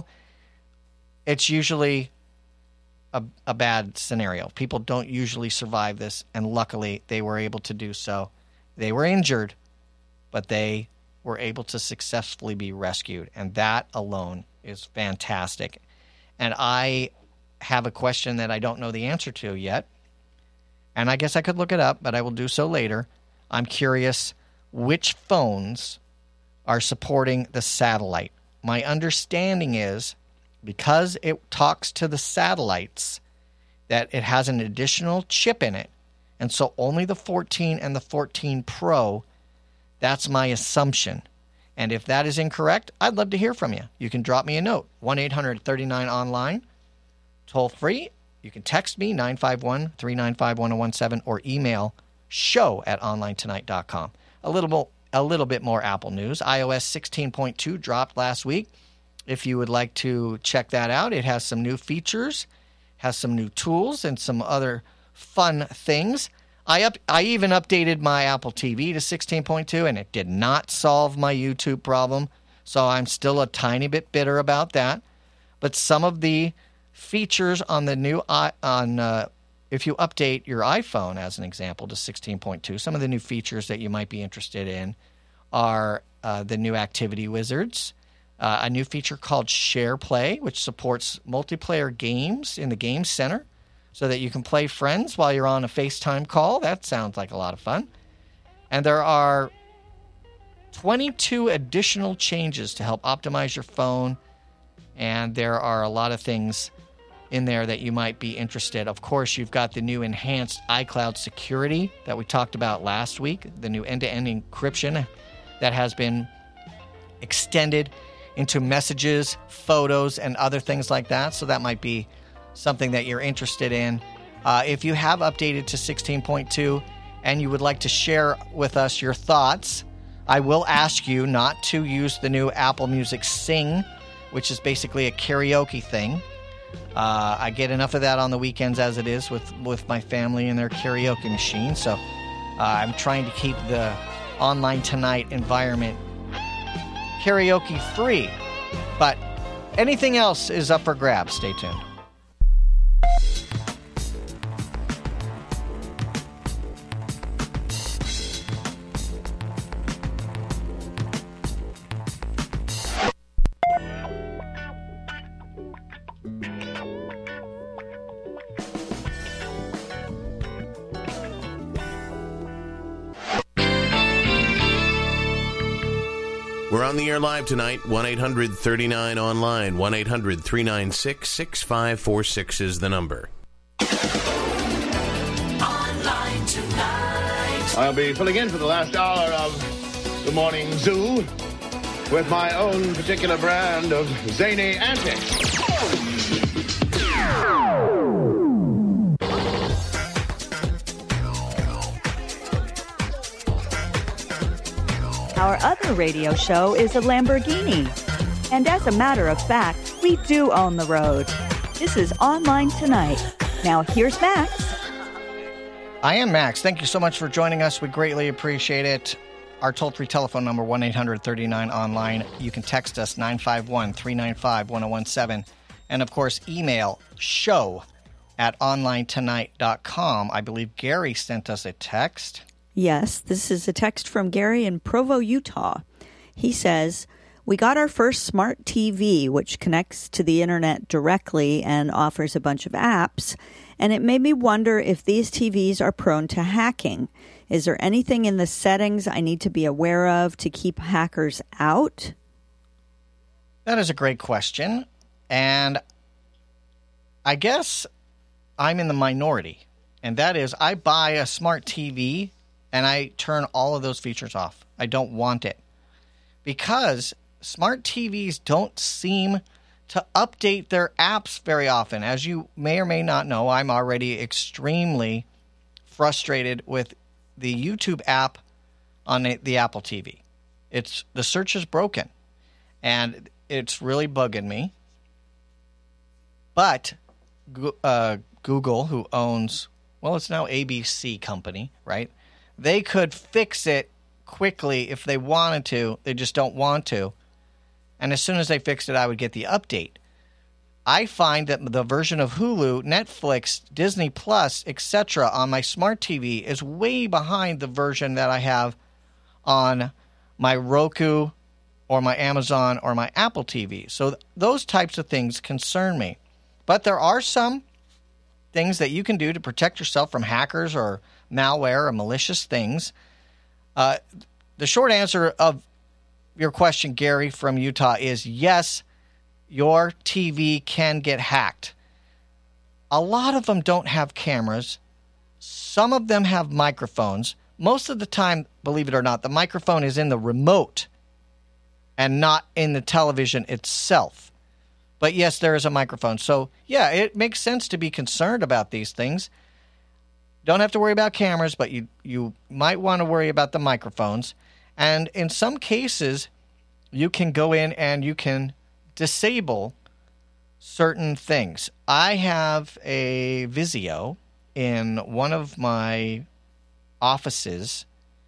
It's usually a, a bad scenario. People don't usually survive this, and luckily they were able to do so. They were injured, but they were able to successfully be rescued, and that alone is fantastic. And I have a question that I don't know the answer to yet, and I guess I could look it up, but I will do so later. I'm curious which phones are supporting the satellite. My understanding is, because it talks to the satellites, that it has an additional chip in it, and so only the fourteen and the fourteen Pro. That's my assumption. And if that is incorrect, I'd love to hear from you. You can drop me a note, one eight hundred thirty-nine online, toll free. You can text me, nine five one, three nine five, one oh one seven, or email show at online tonight dot com. A little, mo- a little bit more Apple news. i O S sixteen point two dropped last week. If you would like to check that out, it has some new features, has some new tools, and some other fun things. I up, I even updated my Apple T V to sixteen point two, and it did not solve my YouTube problem, so I'm still a tiny bit bitter about that. But some of the features on the new on uh, if you update your iPhone, as an example, to sixteen point two, some of the new features that you might be interested in are uh, the new activity wizards, uh, a new feature called Share Play, which supports multiplayer games in the Game Center, so that you can play friends while you're on a FaceTime call. That sounds like a lot of fun. And there are twenty-two additional changes to help optimize your phone. And there are a lot of things in there that you might be interested. Of course, you've got the new enhanced iCloud security that we talked about last week, the new end-to-end encryption that has been extended into messages, photos, and other things like that. So that might be something that you're interested in. Uh, if you have updated to sixteen point two and you would like to share with us your thoughts, I will ask you not to use the new Apple Music Sing, which is basically a karaoke thing. Uh, I get enough of that on the weekends as it is with, with my family and their karaoke machine. So uh, I'm trying to keep the Online Tonight environment karaoke free. But anything else is up for grabs. Stay tuned. We're on the air live tonight. one eight hundred thirty-nine online. one eight hundred three nine six six five four six is the number. Online Tonight. I'll be filling in for the last hour of the morning zoo with my own particular brand of zany antics. Our other radio show is a Lamborghini. And as a matter of fact, we do own the road. This is Online Tonight. Now here's Max. I am Max. Thank you so much for joining us. We greatly appreciate it. Our toll-free telephone number, one eight hundred thirty-nine online. You can text us, nine five one, three nine five, one oh one seven. And, of course, email show at online tonight dot com. I believe Gary sent us a text. Yes, this is a text from Gary in Provo, Utah. He says, we got our first smart T V, which connects to the internet directly and offers a bunch of apps, and it made me wonder if these T Vs are prone to hacking. Is there anything in the settings I need to be aware of to keep hackers out? That is a great question, and I guess I'm in the minority, and that is I buy a smart T V and I turn all of those features off. I don't want it. Because smart T Vs don't seem to update their apps very often. As you may or may not know, I'm already extremely frustrated with the YouTube app on the Apple T V. It's the search is broken, and it's really bugging me. But uh, Google, who owns, well, it's now A B C company, right? They could fix it quickly if they wanted to. They just don't want to. And as soon as they fixed it, I would get the update. I find that the version of Hulu, Netflix, Disney Plus, et cetera on my smart T V is way behind the version that I have on my Roku or my Amazon or my Apple T V. So th- those types of things concern me. But there are some things that you can do to protect yourself from hackers or malware or malicious things. Uh, the short answer of your question, Gary from Utah, is yes, your T V can get hacked. A lot of them don't have cameras. Some of them have microphones. Most of the time, believe it or not, the microphone is in the remote and not in the television itself. But yes, there is a microphone. So, yeah, it makes sense to be concerned about these things. Don't have to worry about cameras, but you, you might want to worry about the microphones. And in some cases, you can go in and you can disable certain things. I have a Vizio in one of my offices,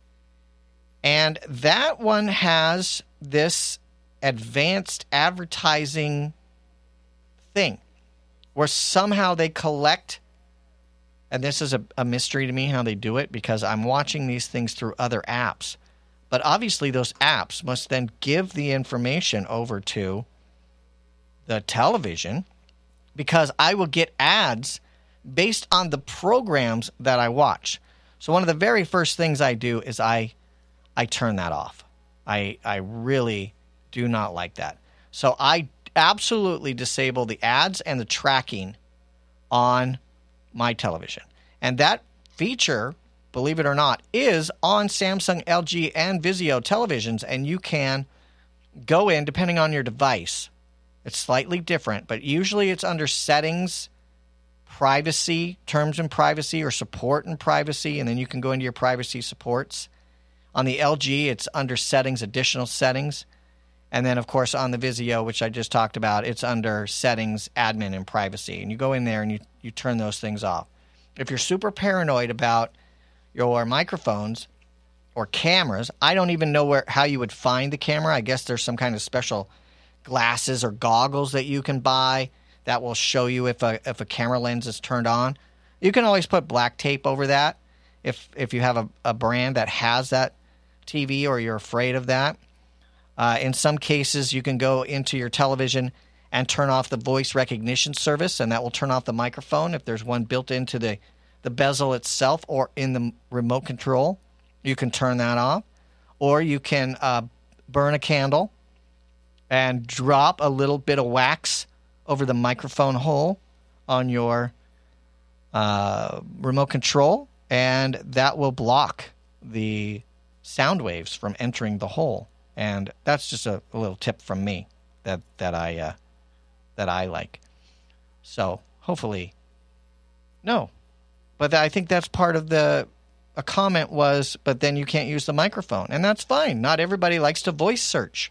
and that one has this advanced advertising thing where somehow they collect. And this is a, a mystery to me how they do it, because I'm watching these things through other apps. But obviously those apps must then give the information over to the television, because I will get ads based on the programs that I watch. So one of the very first things I do is I I turn that off. I I really do not like that. So I absolutely disable the ads and the tracking on my television. And that feature, believe it or not, is on Samsung, L G, and Vizio televisions, and you can go in, depending on your device. It's slightly different, but usually it's under settings, privacy, terms and privacy, or support and privacy, and then you can go into your privacy supports. On the L G, it's under settings, additional settings. And then, of course, on the Vizio, which I just talked about, it's under settings, admin, and privacy. And you go in there and you, you turn those things off. If you're super paranoid about your microphones or cameras, I don't even know where how you would find the camera. I guess there's some kind of special glasses or goggles that you can buy that will show you if a if a camera lens is turned on. You can always put black tape over that if if you have a, a brand that has that T V or you're afraid of that. Uh, in some cases, you can go into your television and turn off the voice recognition service, and that will turn off the microphone if there's one built into the, the bezel itself or in the remote control. You can turn that off. Or you can uh, burn a candle and drop a little bit of wax over the microphone hole on your uh, remote control, and that will block the sound waves from entering the hole. And that's just a, a little tip from me that that I uh, that I like. So hopefully, no, but I think that's part of the. A comment was, but then you can't use the microphone, and that's fine. Not everybody likes to voice search.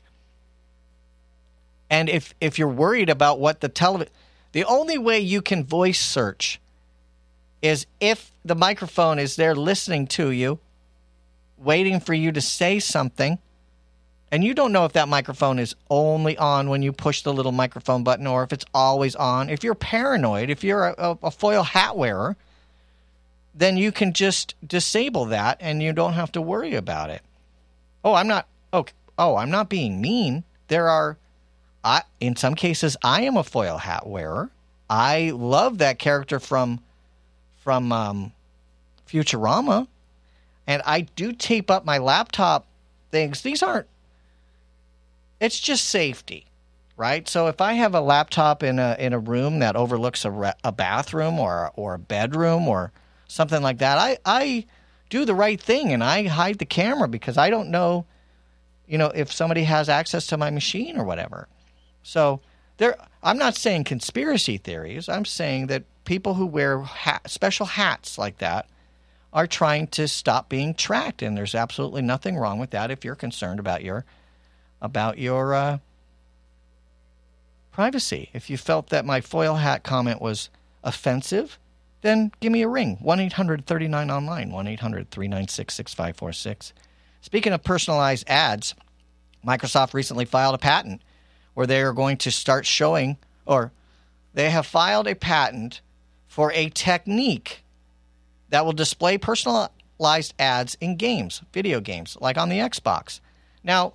And if if you're worried about what the television, the only way you can voice search is if the microphone is there listening to you, waiting for you to say something. And you don't know if that microphone is only on when you push the little microphone button or if it's always on. If you're paranoid, if you're a, a foil hat wearer, then you can just disable that and you don't have to worry about it. Oh, I'm not okay. Oh, I'm not being mean. There are, I, in some cases, I am a foil hat wearer. I love that character from, from um, Futurama, and I do tape up my laptop things. These aren't. It's just safety, right? So if I have a laptop in a in a room that overlooks a, re- a bathroom or or a bedroom or something like that, I, I do the right thing and I hide the camera because I don't know, you know, if somebody has access to my machine or whatever. So there, I'm not saying conspiracy theories. I'm saying that people who wear hat, special hats like that are trying to stop being tracked, and there's absolutely nothing wrong with that if you're concerned about your about your uh, privacy. If you felt that my foil hat comment was offensive, then give me a ring. one eight hundred thirty-nine online, one eight hundred three nine six six five four six. Speaking of personalized ads, Microsoft recently filed a patent where they are going to start showing, or they have filed a patent for a technique that will display personalized ads in games, video games, like on the Xbox. Now,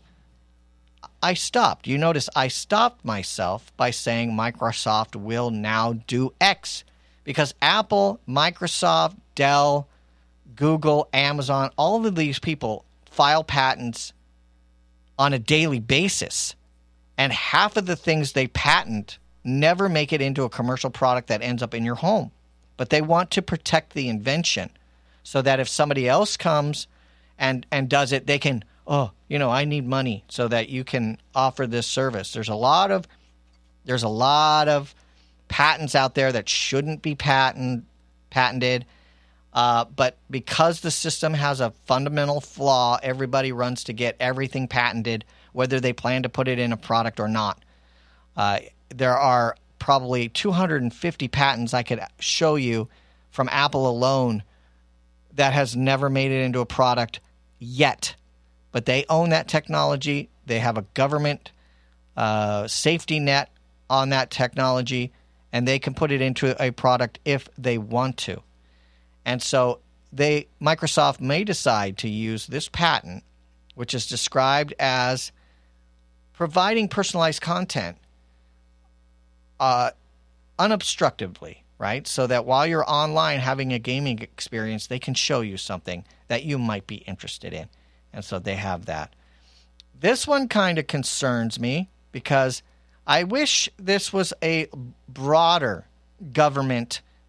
I stopped. You notice I stopped myself by saying Microsoft will now do X, because Apple, Microsoft, Dell, Google, Amazon, all of these people file patents on a daily basis. And half of the things they patent never make it into a commercial product that ends up in your home. But they want to protect the invention so that if somebody else comes and, and does it, they can, oh, you know, I need money so that you can offer this service. There's a lot of there's a lot of patents out there that shouldn't be patent patented, uh, but because the system has a fundamental flaw, everybody runs to get everything patented, whether they plan to put it in a product or not. Uh, there are probably two hundred fifty patents I could show you from Apple alone that has never made it into a product yet. But they own that technology. They have a government uh, safety net on that technology, and they can put it into a product if they want to. And so they Microsoft may decide to use this patent, which is described as providing personalized content uh, unobstructedly, right? So that while you're online having a gaming experience, they can show you something that you might be interested in. And so they have that. This one kind of concerns me because I wish this was a broader government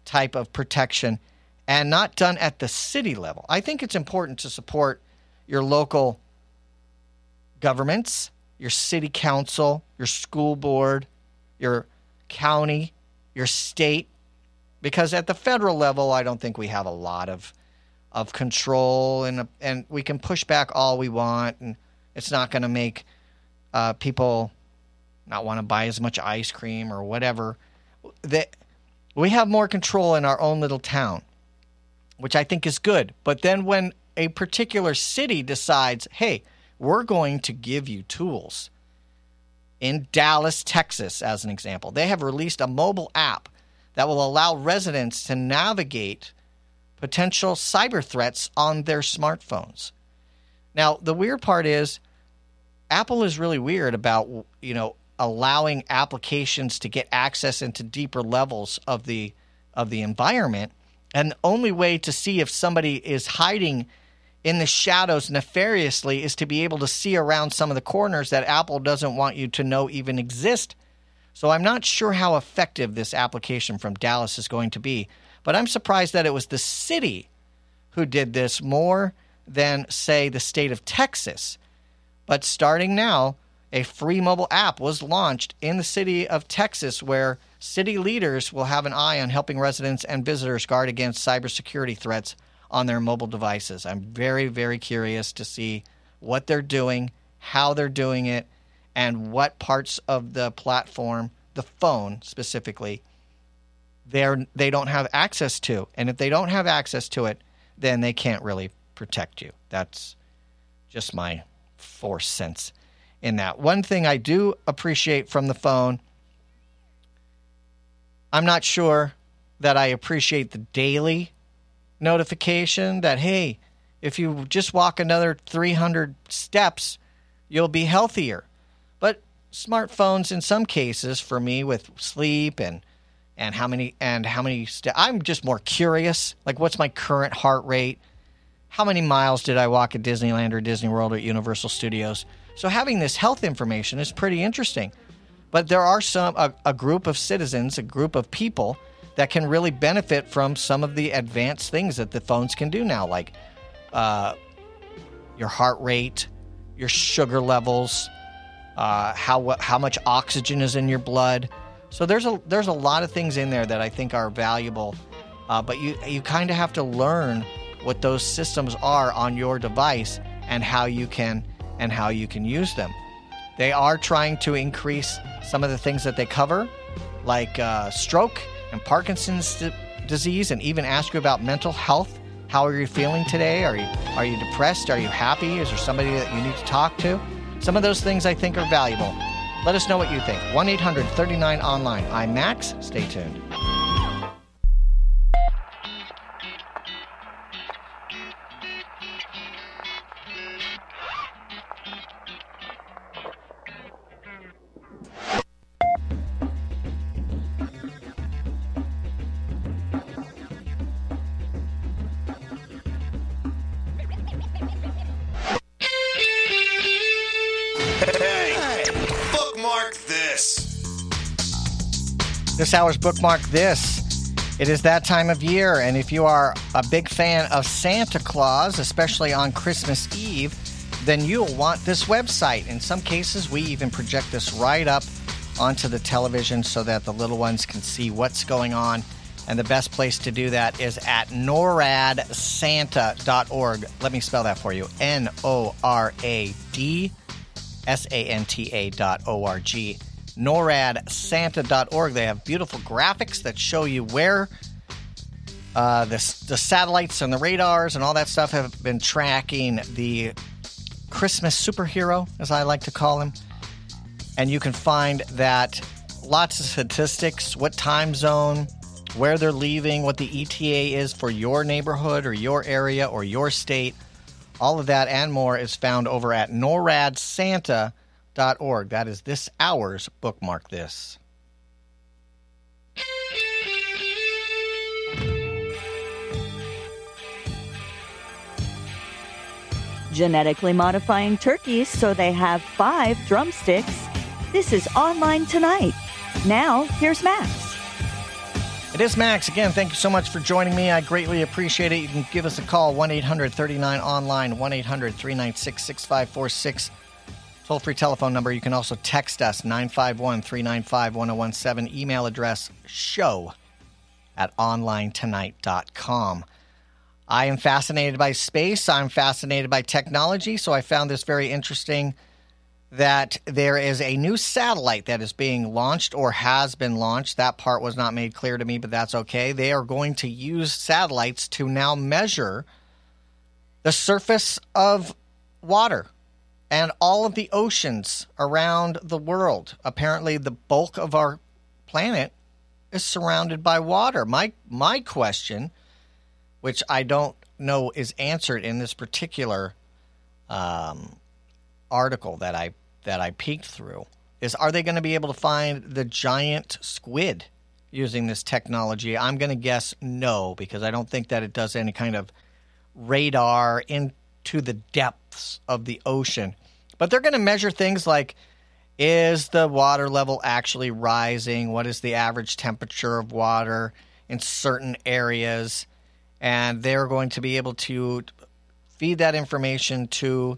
type of protection and not done at the city level. I think it's important to support your local governments, your city council, your school board, your county, your state, because at the federal level, I don't think we have a lot of of control, and and we can push back all we want, and it's not going to make uh, people not want to buy as much ice cream or whatever. That we have more control in our own little town, which I think is good. But then when a particular city decides, hey, we're going to give you tools. In Dallas, Texas, as an example, they have released a mobile app that will allow residents to navigate potential cyber threats on their smartphones. Now, the weird part is Apple is really weird about, you know, allowing applications to get access into deeper levels of the of the environment. And the only way to see if somebody is hiding in the shadows nefariously is to be able to see around some of the corners that Apple doesn't want you to know even exist. So I'm not sure how effective this application from Dallas is going to be, but I'm surprised that it was the city who did this more than, say, the state of Texas. But starting now, a free mobile app was launched in the city of Texas where city leaders will have an eye on helping residents and visitors guard against cybersecurity threats on their mobile devices. I'm very, very curious to see what they're doing, how they're doing it, and what parts of the platform, the phone specifically, they're, they don't have access to. And if they don't have access to it, then they can't really protect you. That's just my four cents in that. One thing I do appreciate from the phone, I'm not sure that I appreciate the daily notification that, hey, if you just walk another three hundred steps, you'll be healthier. But smartphones, in some cases, for me, with sleep and and how many and how many steps, I'm just more curious. Like, what's my current heart rate? How many miles did I walk at Disneyland or Disney World or Universal Studios? So having this health information is pretty interesting. But there are some a, a group of citizens, a group of people that can really benefit from some of the advanced things that the phones can do now, like uh, your heart rate, your sugar levels, uh, how how much oxygen is in your blood. So there's a there's a lot of things in there that I think are valuable, uh, but you you kind of have to learn what those systems are on your device and how you can and how you can use them. They are trying to increase some of the things that they cover, like uh, stroke and Parkinson's d- disease, and even ask you about mental health. How are you feeling today? Are you are you depressed? Are you happy? Is there somebody that you need to talk to? Some of those things I think are valuable. Let us know what you think. one eight hundred thirty-nine online. I'm Max. Stay tuned. This hour's Bookmark This. It is that time of year, and if you are a big fan of Santa Claus, especially on Christmas Eve, then you'll want this website. In some cases, we even project this right up onto the television so that the little ones can see what's going on. And the best place to do that is at norad santa dot org. Let me spell that for you. N O R A D S A N T A dot O R G. norad santa dot org. They have beautiful graphics that show you where uh, the, the satellites and the radars and all that stuff have been tracking the Christmas superhero, as I like to call him. And you can find that lots of statistics, what time zone, where they're leaving, what the E T A is for your neighborhood or your area or your state. All of that and more is found over at norad santa dot org. That is this hour's Bookmark This. Genetically modifying turkeys so they have five drumsticks. This is Online Tonight. Now, here's Max. It is Max. Again, thank you so much for joining me. I greatly appreciate it. You can give us a call, one eight hundred thirty-nine online, one eight hundred three nine six six five four six. Toll-free telephone number. You can also text us, nine five one, three nine five, one oh one seven. Email address, show at online tonight dot com. I am fascinated by space. I'm fascinated by technology, so I found this very interesting that there is a new satellite that is being launched or has been launched. That part was not made clear to me, but that's okay. They are going to use satellites to now measure the surface of water and all of the oceans around the world. Apparently, the bulk of our planet is surrounded by water. My my question, which I don't know is answered in this particular um, article that I that I peeked through, is are they going to be able to find the giant squid using this technology? I'm going to guess no, because I don't think that it does any kind of radar into the depths of the ocean. But they're going to measure things like, is the water level actually rising? What is the average temperature of water in certain areas? And they're going to be able to feed that information to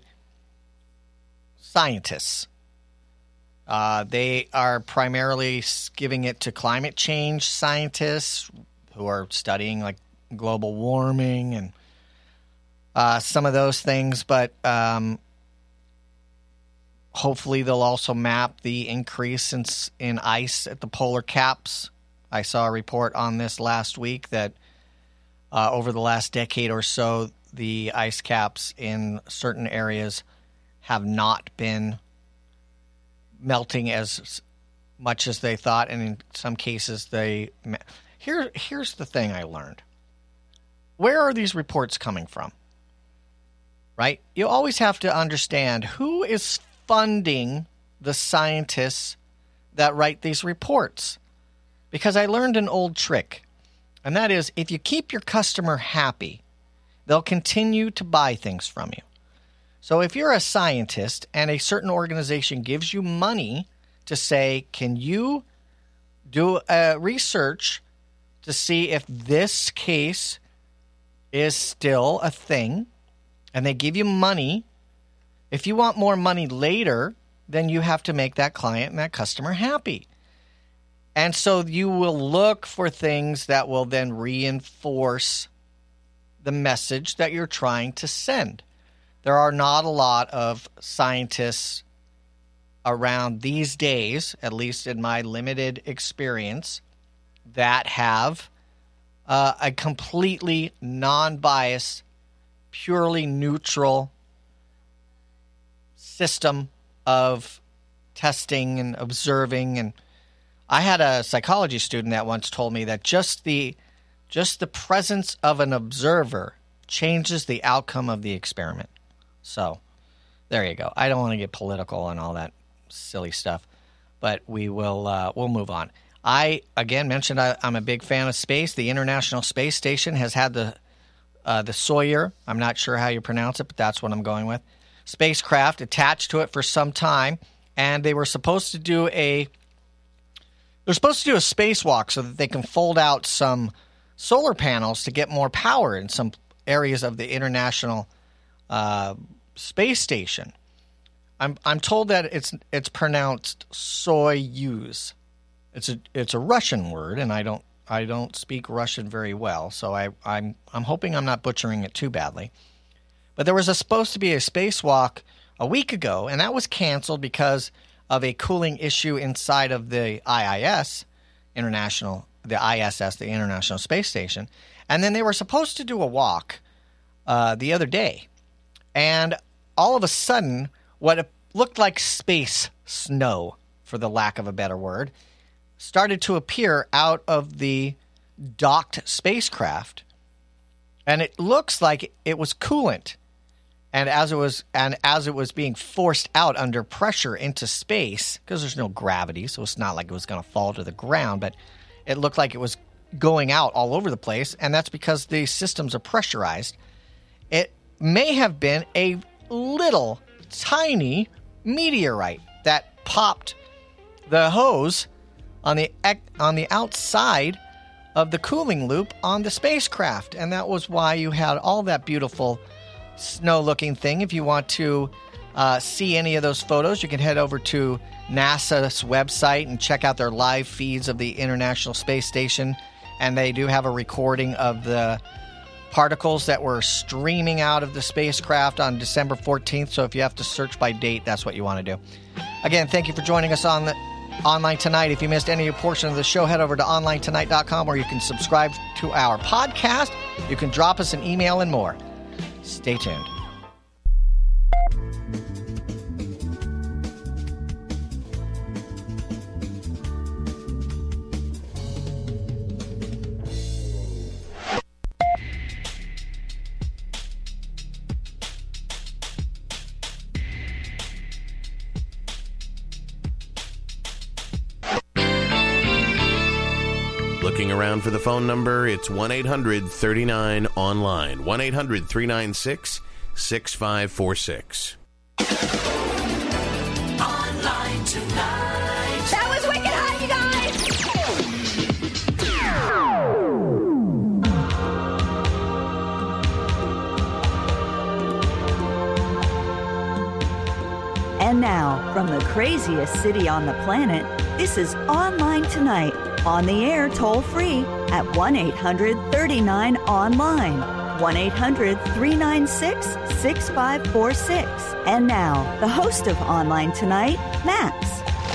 scientists. Uh, they are primarily giving it to climate change scientists who are studying like global warming and uh, some of those things. But um, hopefully they'll also map the increase in, in ice at the polar caps. I saw a report on this last week that uh, over the last decade or so, the ice caps in certain areas have not been melting as much as they thought, and in some cases they... Here, here's the thing I learned. Where are these reports coming from? Right? You always have to understand who is funding the scientists that write these reports. Because I learned an old trick, and that is if you keep your customer happy, they'll continue to buy things from you. So if you're a scientist and a certain organization gives you money to say, can you do a research to see if this case is still a thing, and they give you money, if you want more money later, then you have to make that client and that customer happy. And so you will look for things that will then reinforce the message that you're trying to send. There are not a lot of scientists around these days, at least in my limited experience, that have uh, a completely non-biased, purely neutral system of testing and observing. And I had a psychology student that once told me that just the just the presence of an observer changes the outcome of the experiment. So there you go. I don't want to get political and all that silly stuff, but we will uh, we'll move on. I, again, mentioned I, I'm a big fan of space. The International Space Station has had the uh, the Sawyer, I'm not sure how you pronounce it, but that's what I'm going with, spacecraft attached to it for some time, and they were supposed to do a they're supposed to do a spacewalk so that they can fold out some solar panels to get more power in some areas of the International uh, Space Station. I'm I'm told that it's it's pronounced Soyuz. It's a it's a Russian word, and I don't I don't speak Russian very well, so I I'm I'm hoping I'm not butchering it too badly. But there was a, supposed to be a spacewalk a week ago, and that was canceled because of a cooling issue inside of the I I S, International the I S S, the International Space Station, and then they were supposed to do a walk uh, the other day, and all of a sudden, what looked like space snow, for the lack of a better word, started to appear out of the docked spacecraft, and it looks like it was coolant. And as it was, and as it was being forced out under pressure into space, because there's no gravity, so it's not like it was going to fall to the ground, but it looked like it was going out all over the place, and that's because the systems are pressurized. It may have been a little tiny meteorite that popped the hose on the on the outside of the cooling loop on the spacecraft. And that was why you had all that beautiful snow-looking thing. If you want to uh, see any of those photos, you can head over to NASA's website and check out their live feeds of the International Space Station. And they do have a recording of the particles that were streaming out of the spacecraft on December fourteenth. So if you have to search by date, that's what you want to do. Again, thank you for joining us on the Online Tonight. If you missed any portion of the show, head over to online tonight dot com, where you can subscribe to our podcast. You can drop us an email and more. Stay tuned. Looking around for the phone number, it's one eight hundred thirty-nine online. one eight hundred three nine six six five four six. Online tonight. That was wicked hot, you guys! And now, from the craziest city on the planet, this is Online Tonight. On the air, toll free at one eight hundred thirty-nine online. one eight hundred three nine six six five four six. And now, the host of Online Tonight, Max.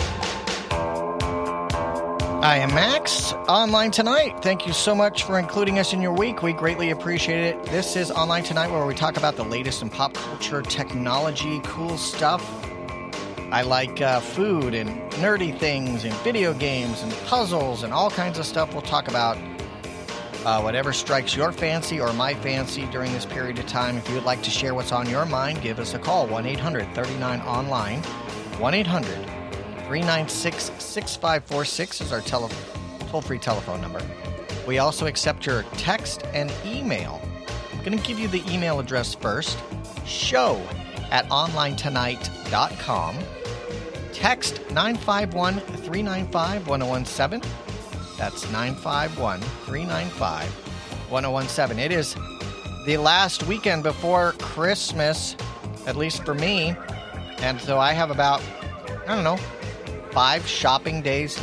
I am Max, Online Tonight. Thank you so much for including us in your week. We greatly appreciate it. This is Online Tonight, where we talk about the latest in pop culture, technology, cool stuff. I like uh, food and nerdy things and video games and puzzles and all kinds of stuff. We'll talk about uh, whatever strikes your fancy or my fancy during this period of time. If you would like to share what's on your mind, give us a call. one eight hundred thirty-nine online. one eight hundred three nine six six five four six is our tele- toll-free telephone number. We also accept your text and email. I'm going to give you the email address first. Show at online tonight dot com. Text nine five one three nine five one zero one seven. That's nine five one three nine five one zero one seven. It is the last weekend before Christmas, at least for me. And so I have about, I don't know, five shopping days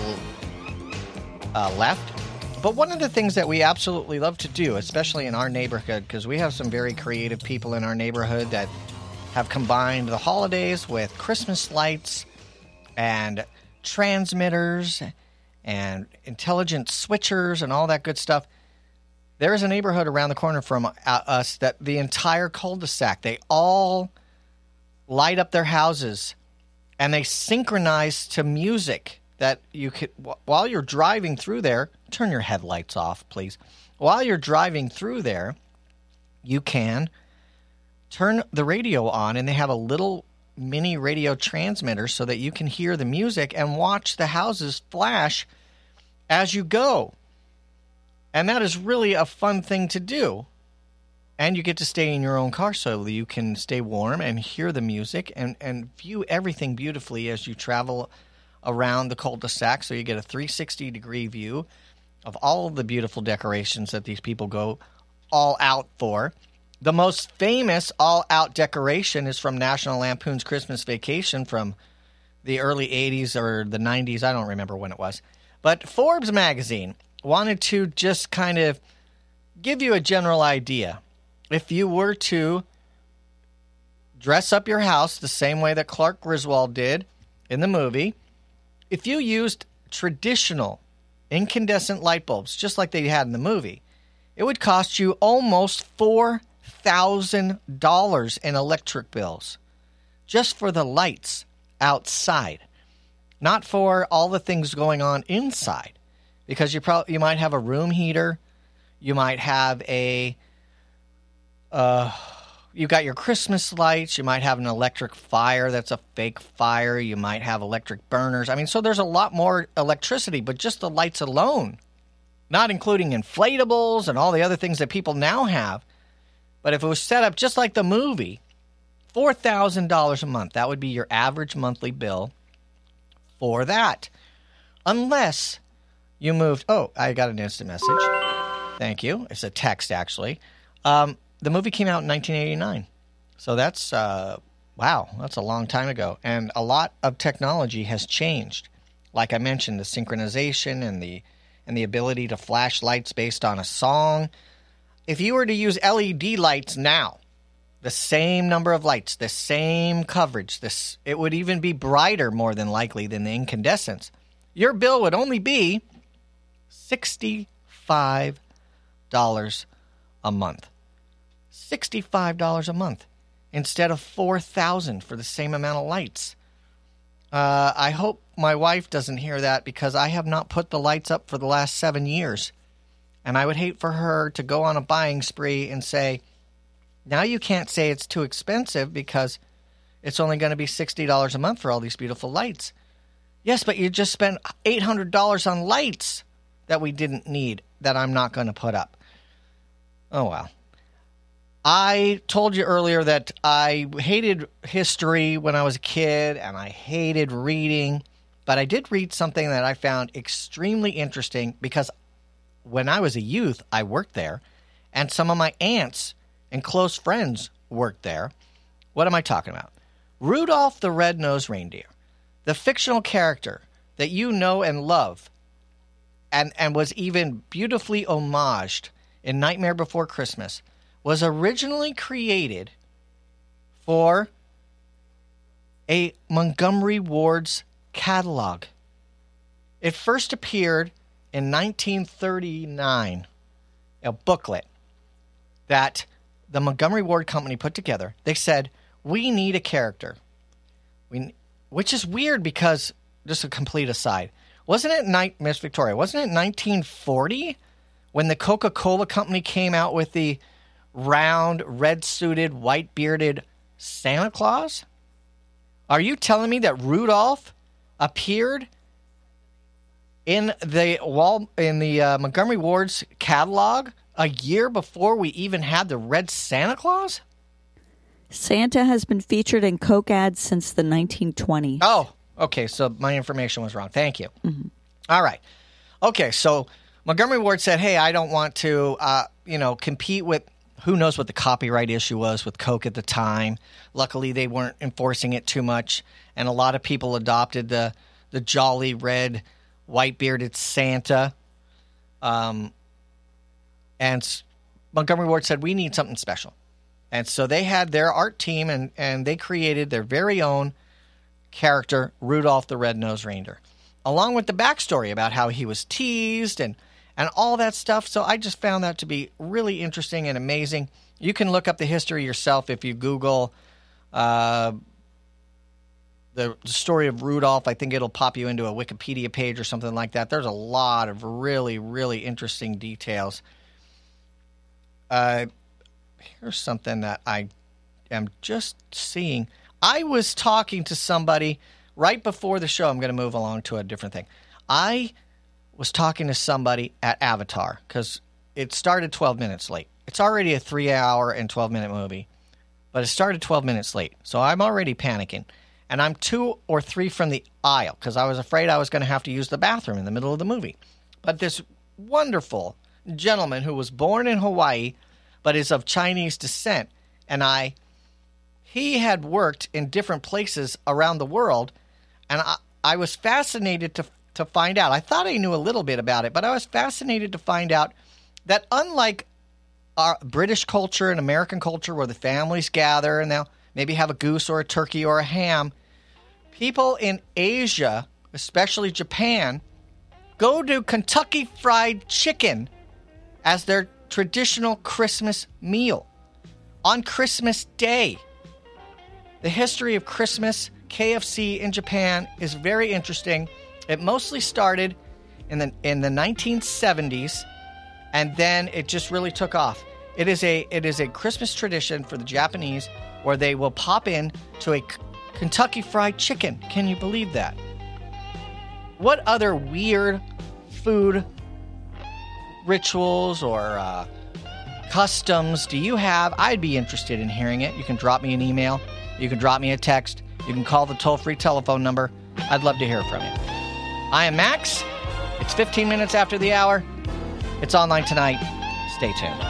uh, left. But one of the things that we absolutely love to do, especially in our neighborhood, because we have some very creative people in our neighborhood that have combined the holidays with Christmas lights and transmitters and intelligent switchers and all that good stuff. There is a neighborhood around the corner from uh, us that the entire cul-de-sac, they all light up their houses and they synchronize to music that you could, while you're driving through there, turn your headlights off, please. While you're driving through there, you can turn the radio on, and they have a little mini radio transmitter so that you can hear the music and watch the houses flash as you go. And that is really a fun thing to do. And you get to stay in your own car so you can stay warm and hear the music and, and view everything beautifully as you travel around the cul-de-sac. So you get a three sixty degree view of all of the beautiful decorations that these people go all out for. The most famous all-out decoration is from National Lampoon's Christmas Vacation from the early eighties or the nineties. I don't remember when it was. But Forbes magazine wanted to just kind of give you a general idea. If you were to dress up your house the same way that Clark Griswold did in the movie, if you used traditional incandescent light bulbs, just like they had in the movie, it would cost you almost four thousand dollars in electric bills just for the lights outside, not for all the things going on inside, because you probably you might have a room heater, you might have a uh you got your Christmas lights, you might have an electric fire that's a fake fire, you might have electric burners. I mean, so there's a lot more electricity, but just the lights alone, not including inflatables and all the other things that people now have. But if it was set up just like the movie, four thousand dollars a month, that would be your average monthly bill for that. Unless you moved. Oh, I got an instant message. Thank you. It's a text, actually. Um, the movie came out in nineteen eighty-nine. So that's, uh, wow, that's a long time ago. And a lot of technology has changed. Like I mentioned, the synchronization and the and the ability to flash lights based on a song. If you were to use L E D lights now, the same number of lights, the same coverage, this it would even be brighter more than likely than the incandescents. Your bill would only be sixty-five dollars a month. sixty-five dollars a month instead of four thousand dollars for the same amount of lights. Uh, I hope my wife doesn't hear that because I have not put the lights up for the last seven years. And I would hate for her to go on a buying spree and say, now you can't say it's too expensive because it's only going to be sixty dollars a month for all these beautiful lights. Yes, but you just spent eight hundred dollars on lights that we didn't need that I'm not going to put up. Oh, well. I told you earlier that I hated history when I was a kid and I hated reading, but I did read something that I found extremely interesting because when I was a youth, I worked there, and some of my aunts and close friends worked there. What am I talking about? Rudolph the Red-Nosed Reindeer, the fictional character that you know and love, and, and was even beautifully homaged in Nightmare Before Christmas, was originally created for a Montgomery Ward's catalog. It first appeared in nineteen thirty-nine, a booklet that the Montgomery Ward Company put together. They said, we need a character. We, which is weird because, just a complete aside, wasn't it, Night, Miss Victoria, wasn't it nineteen forty when the Coca-Cola Company came out with the round, red-suited, white-bearded Santa Claus? Are you telling me that Rudolph appeared in the wall in the uh, Montgomery Ward's catalog a year before we even had the red Santa Claus? Santa has been featured in Coke ads since the nineteen twenties. Oh, okay. So my information was wrong. Thank you. Mm-hmm. All right. Okay, so Montgomery Ward said, hey, I don't want to, uh, you know, compete with, who knows what the copyright issue was with Coke at the time. Luckily, they weren't enforcing it too much, and a lot of people adopted the the jolly red, white-bearded Santa. Um, and Montgomery Ward said, we need something special. And so they had their art team, and, and they created their very own character, Rudolph the Red-Nosed Reindeer, along with the backstory about how he was teased and and all that stuff. So I just found that to be really interesting and amazing. You can look up the history yourself if you Google uh, the story of Rudolph. I think it'll pop you into a Wikipedia page or something like that. There's a lot of really, really interesting details. Uh, here's something that I am just seeing. I was talking to somebody right before the show. I'm going to move along to a different thing. I was talking to somebody at Avatar because it started twelve minutes late. It's already a three hour and twelve minute movie, but it started twelve minutes late. So I'm already panicking. And I'm two or three from the aisle because I was afraid I was going to have to use the bathroom in the middle of the movie. But this wonderful gentleman who was born in Hawaii but is of Chinese descent, and I, he had worked in different places around the world, and I, I was fascinated to to find out. I thought I knew a little bit about it, but I was fascinated to find out that unlike our British culture and American culture where the families gather and they'll maybe have a goose or a turkey or a ham, people in Asia, especially Japan, go to Kentucky Fried Chicken as their traditional Christmas meal on Christmas Day. The history of Christmas, K F C in Japan, is very interesting. It mostly started in the in the nineteen seventies, and then it just really took off. It is a it is a Christmas tradition for the Japanese where they will pop in to a Kentucky Fried Chicken. Can you believe that? What other weird food rituals or uh, customs do you have? I'd be interested in hearing it. You can drop me an email. You can drop me a text. You can call the toll-free telephone number. I'd love to hear from you. I am Max. If It's fifteen minutes after the hour. It's Online Tonight. Stay tuned.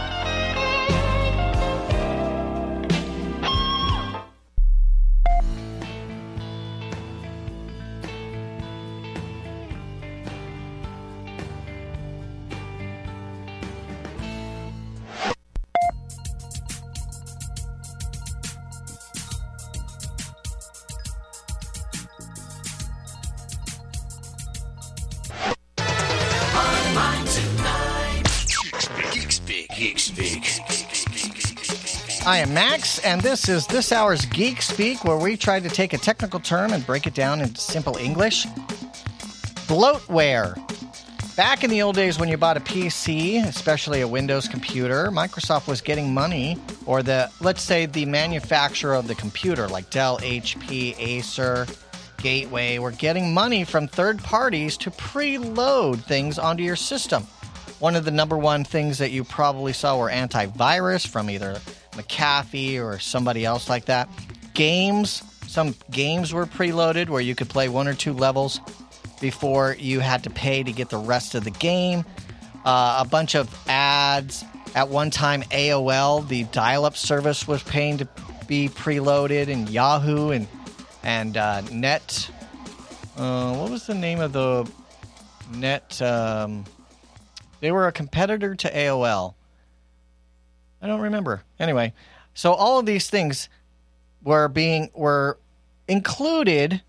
I am Max, and this is this hour's Geek Speak, where we try to take a technical term and break it down into simple English. Bloatware. Back in the old days when you bought a P C, especially a Windows computer, Microsoft was getting money, or the, let's say, the manufacturer of the computer, like Dell, H P, Acer, Gateway, were getting money from third parties to preload things onto your system. One of the number one things that you probably saw were antivirus from either McAfee or somebody else like that. Games. Some games were preloaded where you could play one or two levels before you had to pay to get the rest of the game. Uh, a bunch of ads. At one time, A O L, the dial-up service, was paying to be preloaded, and Yahoo and and uh, Net. Uh, what was the name of the Net? Um, they were a competitor to A O L. I don't remember. Anyway, so all of these things were being were included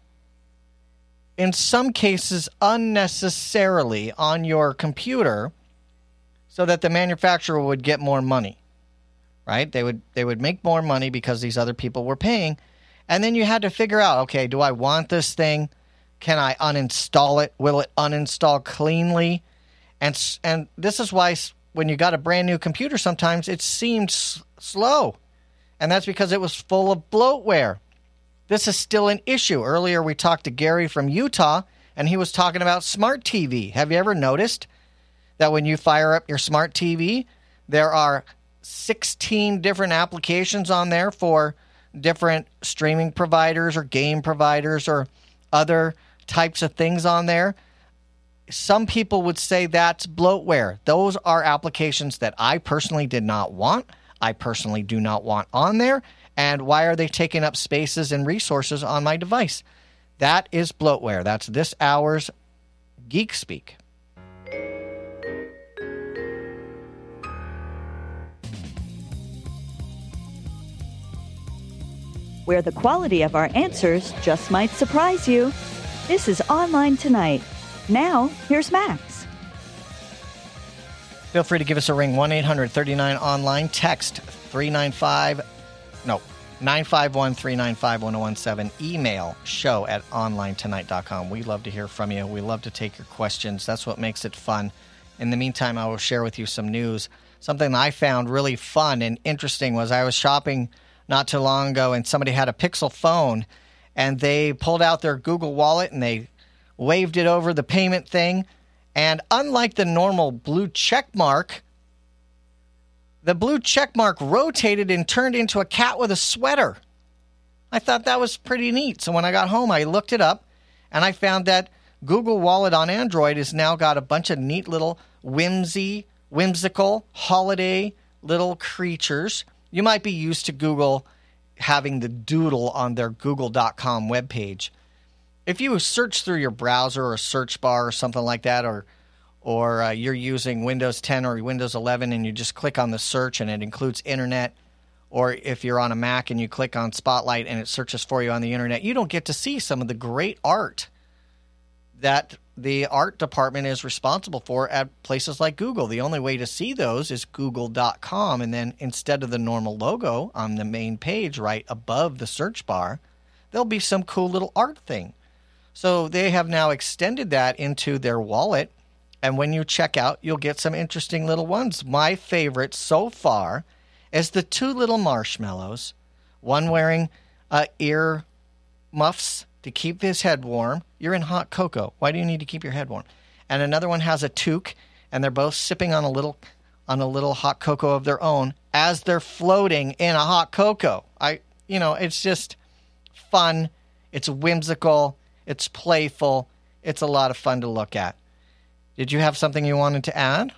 in some cases unnecessarily on your computer so that the manufacturer would get more money. Right? They would they would make more money because these other people were paying. And then you had to figure out, okay, do I want this thing? Can I uninstall it? Will it uninstall cleanly? And and this is why when you got a brand new computer, sometimes it seemed s- slow. And that's because it was full of bloatware. This is still an issue. Earlier we talked to Gary from Utah, and he was talking about smart T V. Have you ever noticed that when you fire up your smart T V, there are sixteen different applications on there for different streaming providers or game providers or other types of things on there? Some people would say that's bloatware. Those are applications that I personally did not want. I personally do not want on there. And why are they taking up spaces and resources on my device? That is bloatware. That's this hour's Geek Speak. Where the quality of our answers just might surprise you. This is Online Tonight. Now, here's Max. Feel free to give us a ring, one eight hundred thirty-nine online. Text three nine five, no, nine five one, three nine five, one oh one seven. Email show at online tonight dot com. We love to hear from you. We love to take your questions. That's what makes it fun. In the meantime, I will share with you some news. Something I found really fun and interesting was I was shopping not too long ago, and somebody had a Pixel phone, and they pulled out their Google Wallet, and they waved it over the payment thing, and unlike the normal blue check mark, the blue check mark rotated and turned into a cat with a sweater. I thought that was pretty neat. So when I got home, I looked it up, and I found that Google Wallet on Android has now got a bunch of neat little whimsy, whimsical, holiday little creatures. You might be used to Google having the doodle on their google dot com webpage. If you search through your browser or search bar or something like that, or or uh, you're using Windows ten or Windows eleven and you just click on the search and it includes internet, or if you're on a Mac and you click on Spotlight and it searches for you on the internet, you don't get to see some of the great art that the art department is responsible for at places like Google. The only way to see those is google dot com, and then instead of the normal logo on the main page right above the search bar, there'll be some cool little art thing. So they have now extended that into their wallet, and when you check out, you'll get some interesting little ones. My favorite so far is the two little marshmallows, one wearing uh, ear muffs to keep his head warm. You're in hot cocoa. Why do you need to keep your head warm? And another one has a toque, and they're both sipping on a little on a little hot cocoa of their own as they're floating in a hot cocoa. I, you know, it's just fun. It's whimsical. It's playful. It's a lot of fun to look at. Did you have something you wanted to add?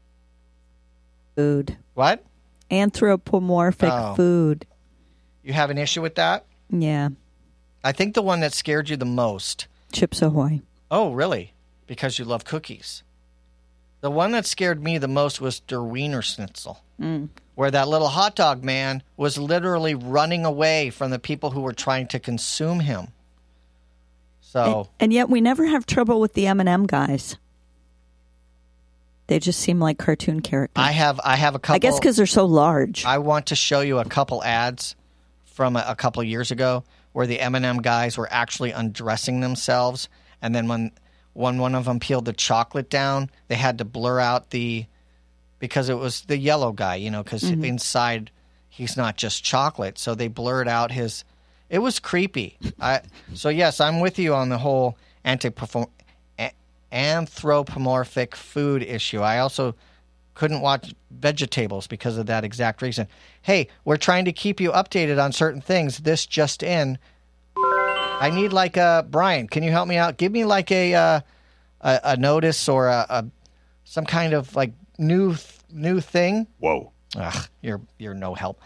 Food. What? Anthropomorphic Oh. food. You have an issue with that? Yeah. I think the one that scared you the most. Chips Ahoy. Oh, really? Because you love cookies. The one that scared me the most was Der Wiener Schnitzel, Mm. where that little hot dog man was literally running away from the people who were trying to consume him. So, And, and yet we never have trouble with the M and M guys. They just seem like cartoon characters. I have I have a couple. I guess because they're so large. I want to show you a couple ads from a, a couple years ago where the M and M guys were actually undressing themselves, and then when when one of them peeled the chocolate down, they had to blur out the because it was the yellow guy, you know, because Mm-hmm. inside he's not just chocolate, so they blurred out his. It was creepy. I so yes, I'm with you on the whole anti-perform. Anthropomorphic food issue. I also couldn't watch Vegetables because of that exact reason. Hey, we're trying to keep you updated on certain things. This just in. I need like a Brian. Can you help me out? Give me like a uh, a, a notice or a, a some kind of like new new thing. Whoa. Ugh, you're you're no help.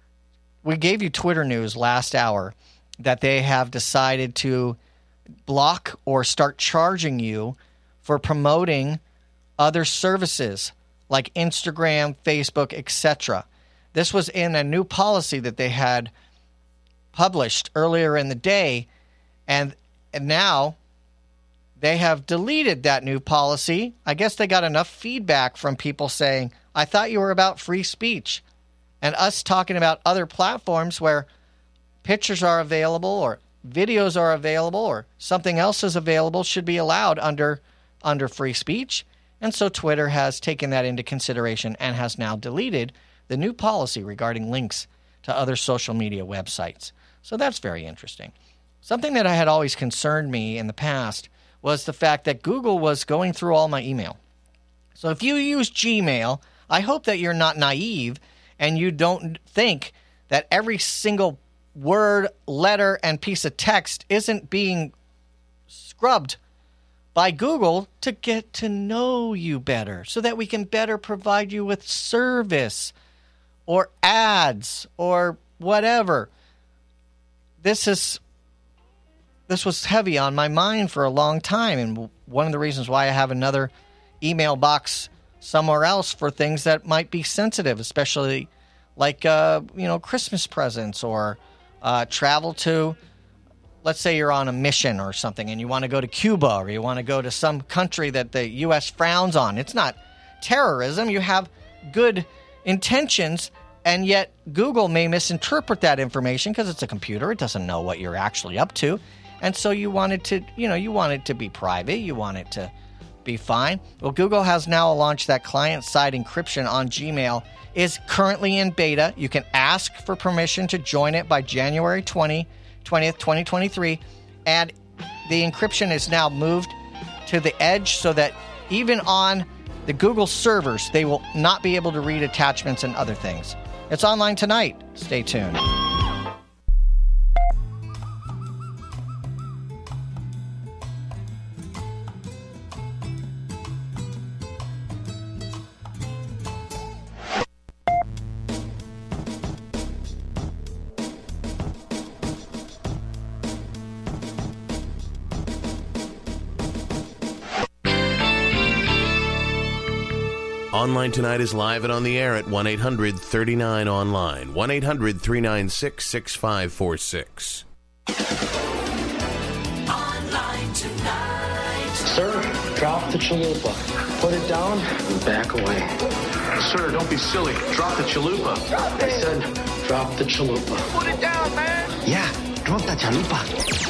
We gave you Twitter news last hour that they have decided to block or start charging you for promoting other services like Instagram, Facebook, et cetera. This was in a new policy that they had published earlier in the day, and, and now they have deleted that new policy. I guess they got enough feedback from people saying, I thought you were about free speech, and us talking about other platforms where pictures are available or videos are available or something else is available should be allowed under under free speech. And so Twitter has taken that into consideration and has now deleted the new policy regarding links to other social media websites. So that's very interesting. Something that I had always concerned me in the past was the fact that Google was going through all my email. So if you use Gmail, I hope that you're not naive and you don't think that every single word, letter, and piece of text isn't being scrubbed by Google to get to know you better so that we can better provide you with service or ads or whatever. This is this was heavy on my mind for a long time, and one of the reasons why I have another email box somewhere else for things that might be sensitive, especially like uh, you know, Christmas presents or uh, travel to. Let's say you're on a mission or something and you want to go to Cuba or you want to go to some country that the U S frowns on. It's not terrorism. You have good intentions, and yet Google may misinterpret that information because it's a computer. It doesn't know what you're actually up to. And so you want it to, you know, you want it to be private. You want it to be fine. Well, Google has now launched that client-side encryption on Gmail. Is currently in beta. You can ask for permission to join it by January twentieth, twenty twenty-three, and the encryption is now moved to the edge so that even on the Google servers, they will not be able to read attachments and other things. It's online tonight. Stay tuned. Online Tonight is live and on the air at one eight hundred thirty-nine online. one eight hundred three nine six six five four six. Online Tonight. Sir, drop the chalupa. Put it down and back away. Sir, don't be silly. Drop the chalupa. I said, drop the chalupa. Put it down, man. Yeah, drop the chalupa.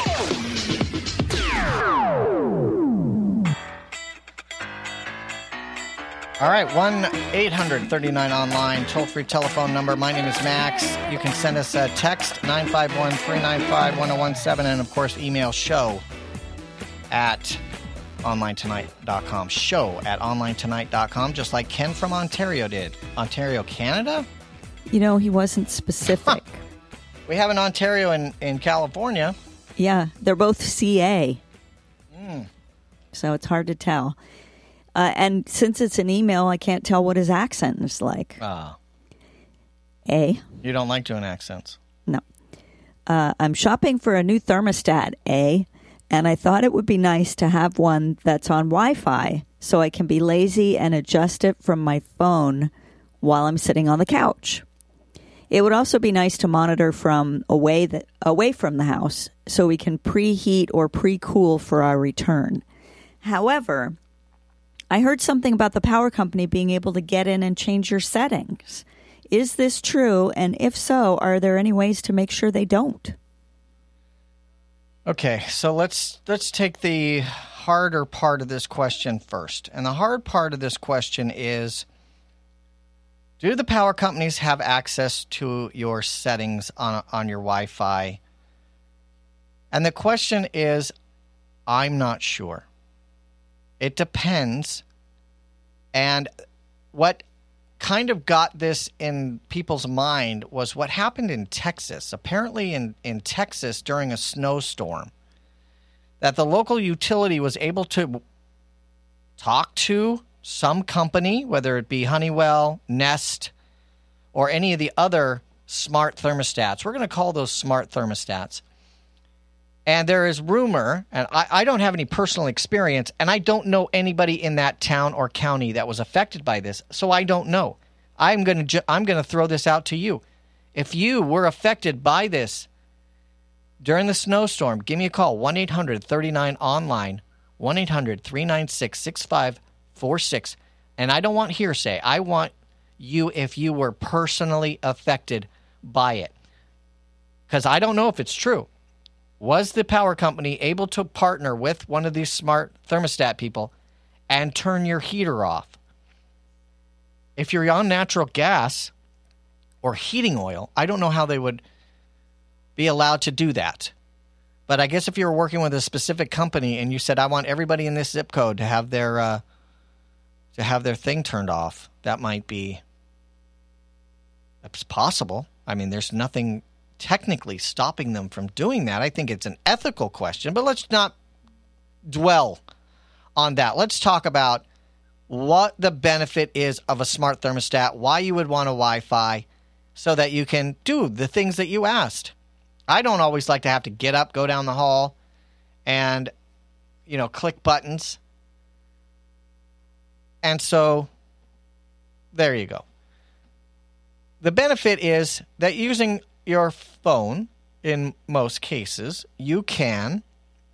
All right, one eight hundred thirty-nine online, toll-free telephone number. My name is Max. You can send us a text, nine five one, three nine five, one oh one seven, and, of course, email show at online tonight dot com. Show at online tonight dot com, just like Ken from Ontario did. Ontario, Canada? You know, he wasn't specific. Huh. We have an Ontario in, in California. Yeah, they're both C A. Mm. So it's hard to tell. Uh, and since it's an email, I can't tell what his accent is like. Ah. A. You don't like doing accents. No. Uh, I'm shopping for a new thermostat, A, and I thought it would be nice to have one that's on Wi-Fi so I can be lazy and adjust it from my phone while I'm sitting on the couch. It would also be nice to monitor from away, the, away from the house so we can preheat or pre-cool for our return. However, I heard something about the power company being able to get in and change your settings. Is this true? And if so, are there any ways to make sure they don't? Okay, so let's let's take the harder part of this question first. And the hard part of this question is, do the power companies have access to your settings on on your Wi-Fi? And the question is, I'm not sure. It depends. And what kind of got this in people's mind was what happened in Texas. Apparently in, in Texas during a snowstorm, that the local utility was able to talk to some company, whether it be Honeywell, Nest, or any of the other smart thermostats. We're going to call those smart thermostats. And there is rumor, and I, I don't have any personal experience, and I don't know anybody in that town or county that was affected by this, so I don't know. I'm going to ju- I'm going to throw this out to you. If you were affected by this during the snowstorm, give me a call, one eight hundred thirty-nine online, one eight hundred three nine six six five four six. And I don't want hearsay. I want you if you were personally affected by it. Because I don't know if it's true. Was the power company able to partner with one of these smart thermostat people and turn your heater off? If you're on natural gas or heating oil, I don't know how they would be allowed to do that. But I guess if you were working with a specific company and you said, I want everybody in this zip code to have their uh, to have their thing turned off, that might be that's possible. I mean, there's nothing technically stopping them from doing that. I think it's an ethical question, but let's not dwell on that. Let's talk about what the benefit is of a smart thermostat, why you would want a Wi-Fi so that you can do the things that you asked. I don't always like to have to get up, go down the hall, and, you know, click buttons. And so, there you go. The benefit is that using your phone, in most cases, you can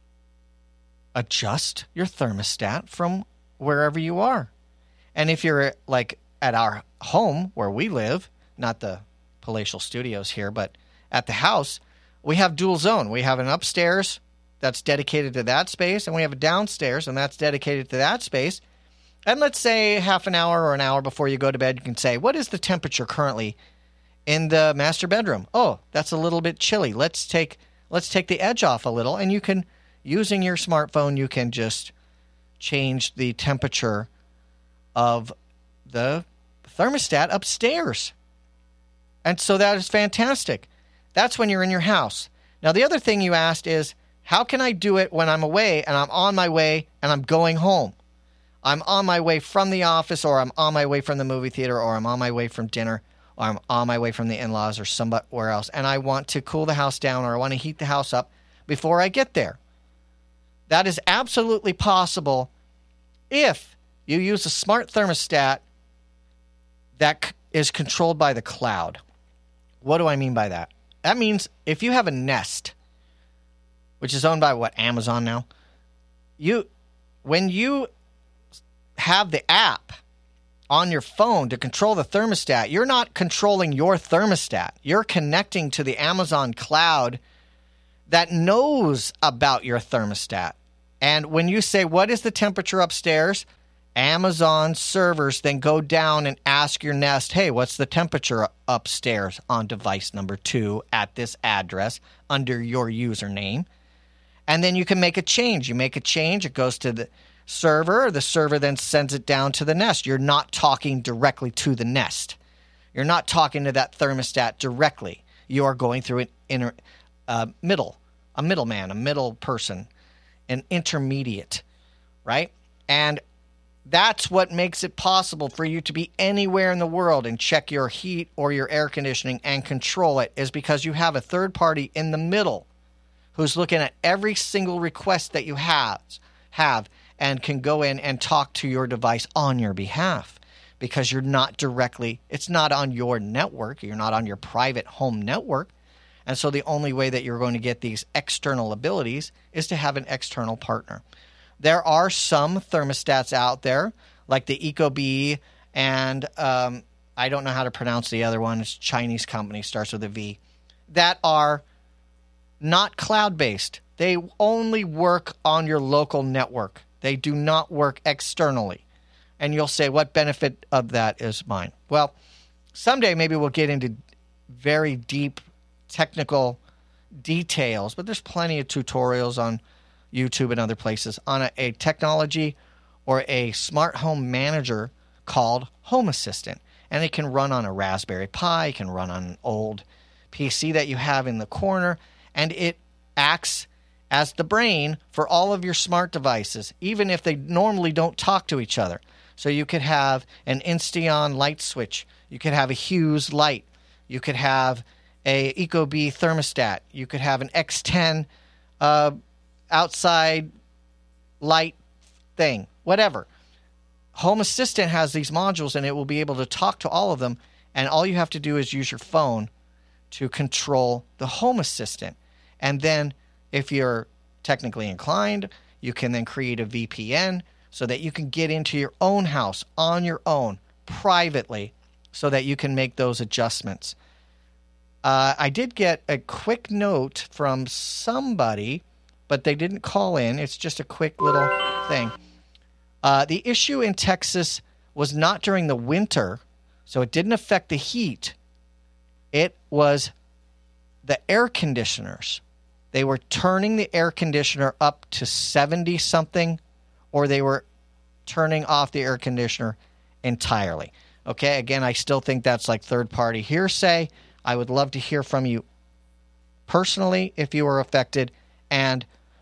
adjust your thermostat from wherever you are. And if you're like at our home where we live, not the palatial studios here, but at the house, we have dual zone. We have an upstairs that's dedicated to that space, and we have a downstairs, and that's dedicated to that space. And let's say half an hour or an hour before you go to bed, you can say, what is the temperature currently in the master bedroom? Oh, that's a little bit chilly. Let's take let's take the edge off a little, and you can, using your smartphone, you can just change the temperature of the thermostat upstairs. And so that is fantastic. That's when you're in your house. Now, the other thing you asked is, how can I do it when I'm away and I'm on my way and I'm going home? I'm on my way from the office, or I'm on my way from the movie theater, or I'm on my way from dinner, or I'm on my way from the in-laws or somewhere else, and I want to cool the house down, or I want to heat the house up before I get there. That is absolutely possible if you use a smart thermostat that is controlled by the cloud. What do I mean by that? That means if you have a Nest, which is owned by, what, Amazon now? You, when you have the app on your phone to control the thermostat, you're not controlling your thermostat. You're connecting to the Amazon cloud that knows about your thermostat. And when you say, what is the temperature upstairs? Amazon servers then go down and ask your Nest, hey, what's the temperature upstairs on device number two at this address under your username? And then you can make a change. You make a change, it goes to the server, the server then sends it down to the Nest. You're not talking directly to the Nest. You're not talking to that thermostat directly. You are going through an inter, uh, middle, a middleman, a middle person, an intermediate, right? And That's what makes it possible for you to be anywhere in the world and check your heat or your air conditioning and control it, is because you have a third party in the middle who's looking at every single request that you have, have and can go in and talk to your device on your behalf, because you're not directly, it's not on your network, you're not on your private home network. And so the only way that you're going to get these external abilities is to have an external partner. There are some thermostats out there, like the Ecobee, and um, I don't know how to pronounce the other one. It's a Chinese company, starts with a V, that are not cloud-based. They only work on your local network. They do not work externally. And you'll say, what benefit of that is mine? Well, someday maybe we'll get into very deep technical details, but there's plenty of tutorials on YouTube and other places on a, a technology or a smart home manager called Home Assistant. And it can run on a Raspberry Pi, it can run on an old P C that you have in the corner, and it acts as the brain for all of your smart devices, even if they normally don't talk to each other. So you could have an Insteon light switch, you could have a Hughes light, you could have a Ecobee thermostat, you could have an X ten uh, outside light thing, whatever. Home Assistant has these modules, and it will be able to talk to all of them, and all you have to do is use your phone to control the Home Assistant. And then if you're technically inclined, you can then create a V P N so that you can get into your own house on your own, privately, so that you can make those adjustments. Uh, I did get a quick note from somebody, but they didn't call in. It's just a quick little thing. Uh, the issue in Texas was not during the winter, so it didn't affect the heat. It was the air conditioners. They were turning the air conditioner up to seventy-something, or they were turning off the air conditioner entirely. Okay, again, I still think that's like third-party hearsay. I would love to hear from you personally if you were affected, and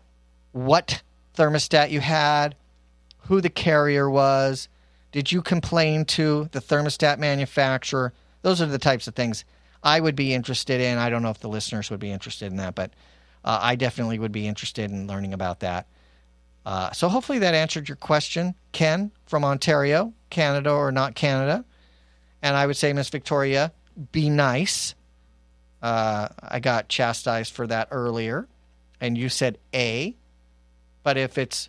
what thermostat you had, who the carrier was, did you complain to the thermostat manufacturer? Those are the types of things I would be interested in. I don't know if the listeners would be interested in that, but uh, I definitely would be interested in learning about that. Uh, so hopefully that answered your question, Ken, from Ontario, Canada or not Canada. And I would say, Miss Victoria, be nice. Uh, I got chastised for that earlier, and you said A. But if it's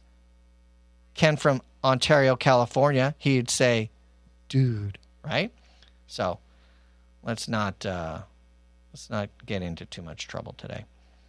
Ken from Ontario, California, he'd say, dude, right? So let's not uh, let's not get into too much trouble today.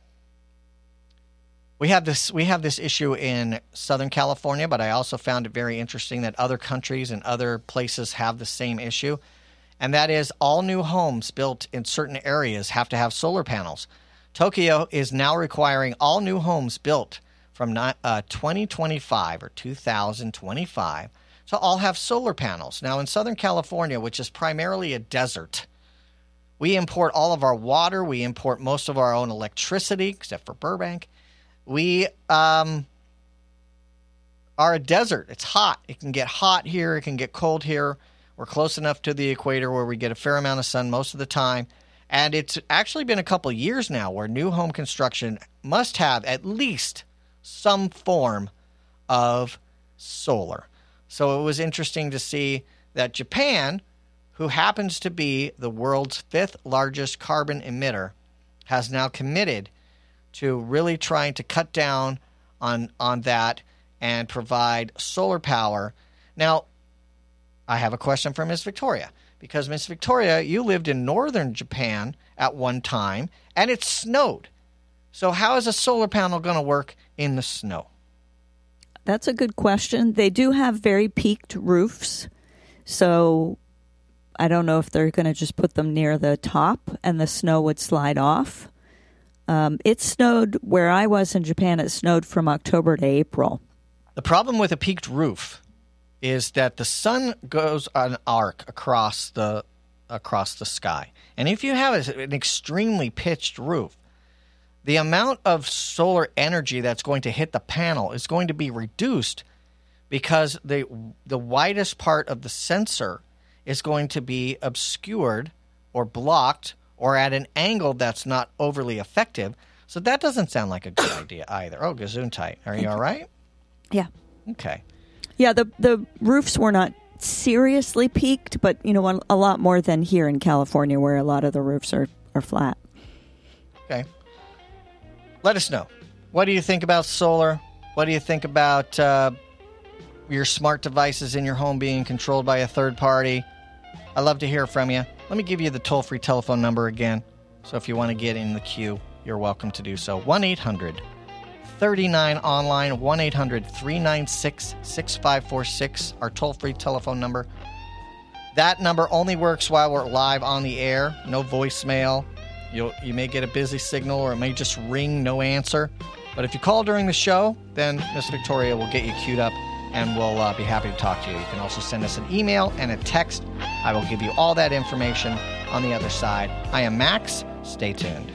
We have this we have this issue in Southern California, but I also found it very interesting that other countries and other places have the same issue, and that is all new homes built in certain areas have to have solar panels. Tokyo is now requiring all new homes built from uh, twenty twenty-five or two thousand twenty-five to all have solar panels. Now, in Southern California, which is primarily a desert, we import all of our water. We import most of our own electricity, except for Burbank. We um, are a desert. It's hot. It can get hot here. It can get cold here. We're close enough to the equator where we get a fair amount of sun most of the time. And it's actually been a couple years now where new home construction must have at least some form of solar. So it was interesting to see that Japan, who happens to be the world's fifth largest carbon emitter, has now committed to really trying to cut down on on that and provide solar power. Now, I have a question for Miss Victoria, because Miss Victoria, you lived in northern Japan at one time, and it snowed. So how is a solar panel going to work in the snow? That's a good question. They do have very peaked roofs, so I don't know if they're going to just put them near the top and the snow would slide off. Um, it snowed where I was in Japan. It snowed from October to April. The problem with a peaked roof is that the sun goes on an arc across the across the sky. And if you have an extremely pitched roof, the amount of solar energy that's going to hit the panel is going to be reduced because the the widest part of the sensor is going to be obscured or blocked or at an angle that's not overly effective. So that doesn't sound like a good idea either. Oh, Gesundheit. Are you all right? Yeah. Okay. Yeah, the the roofs were not seriously peaked, but, you know, a, a lot more than here in California where a lot of the roofs are, are flat. Okay. Let us know. What do you think about solar? What do you think about uh, your smart devices in your home being controlled by a third party? I'd love to hear from you. Let me give you the toll-free telephone number again. So if you want to get in the queue, you're welcome to do so. one eight hundred thirty-nine online, one eight hundred three nine six six five four six, our toll-free telephone number. That number only works while we're live on the air. No voicemail. You'll, you may get a busy signal, or it may just ring, no answer. But if you call during the show, then Miss Victoria will get you queued up, and we'll uh, be happy to talk to you. You can also send us an email and a text. I will give you all that information on the other side. I am Max. Stay tuned.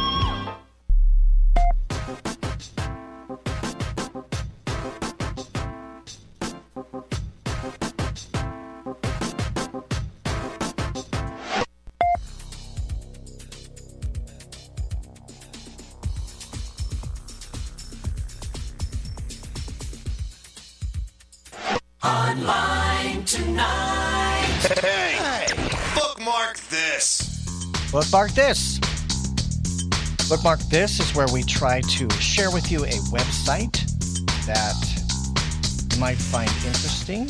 Online tonight. Hey, hey, bookmark this. Bookmark this. Bookmark this is where we try to share with you a website that you might find interesting.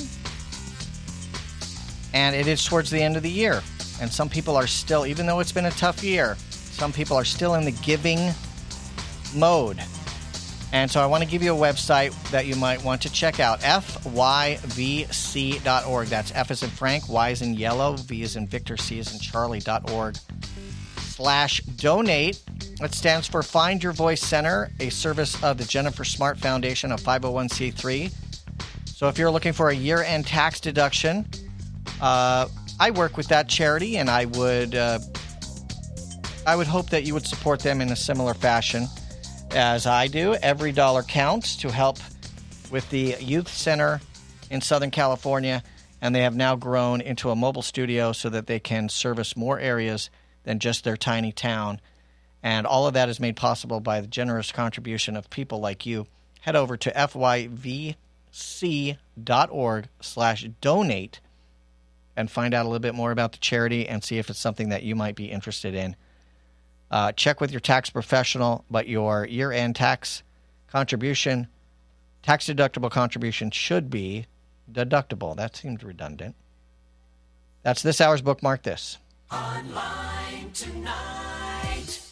And it is towards the end of the year. And some people are still, even though it's been a tough year, some people are still in the giving mode. And so I want to give you a website that you might want to check out, F Y V C dot org. That's F as in Frank, Y as in yellow, V as in Victor, C as in Charlie dot org slash donate. It stands for Find Your Voice Center, a service of the Jennifer Smart Foundation, a five oh one c three. So if you're looking for a year-end tax deduction, uh, I work with that charity, and I would uh, I would hope that you would support them in a similar fashion as I do. Every dollar counts to help with the youth center in Southern California, and they have now grown into a mobile studio so that they can service more areas than just their tiny town. And all of that is made possible by the generous contribution of people like you. Head over to F Y V C dot org slash donate and find out a little bit more about the charity and see if it's something that you might be interested in. Uh, check with your tax professional, but your year-end tax contribution, tax-deductible contribution should be deductible. That seems redundant. That's this hour's Bookmark This. Online tonight.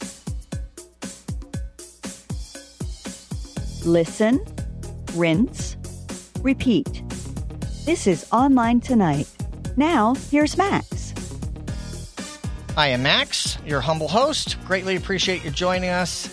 Listen, rinse, repeat. This is Online Tonight. Now, here's Max. I am Max, your humble host. Greatly appreciate you joining us.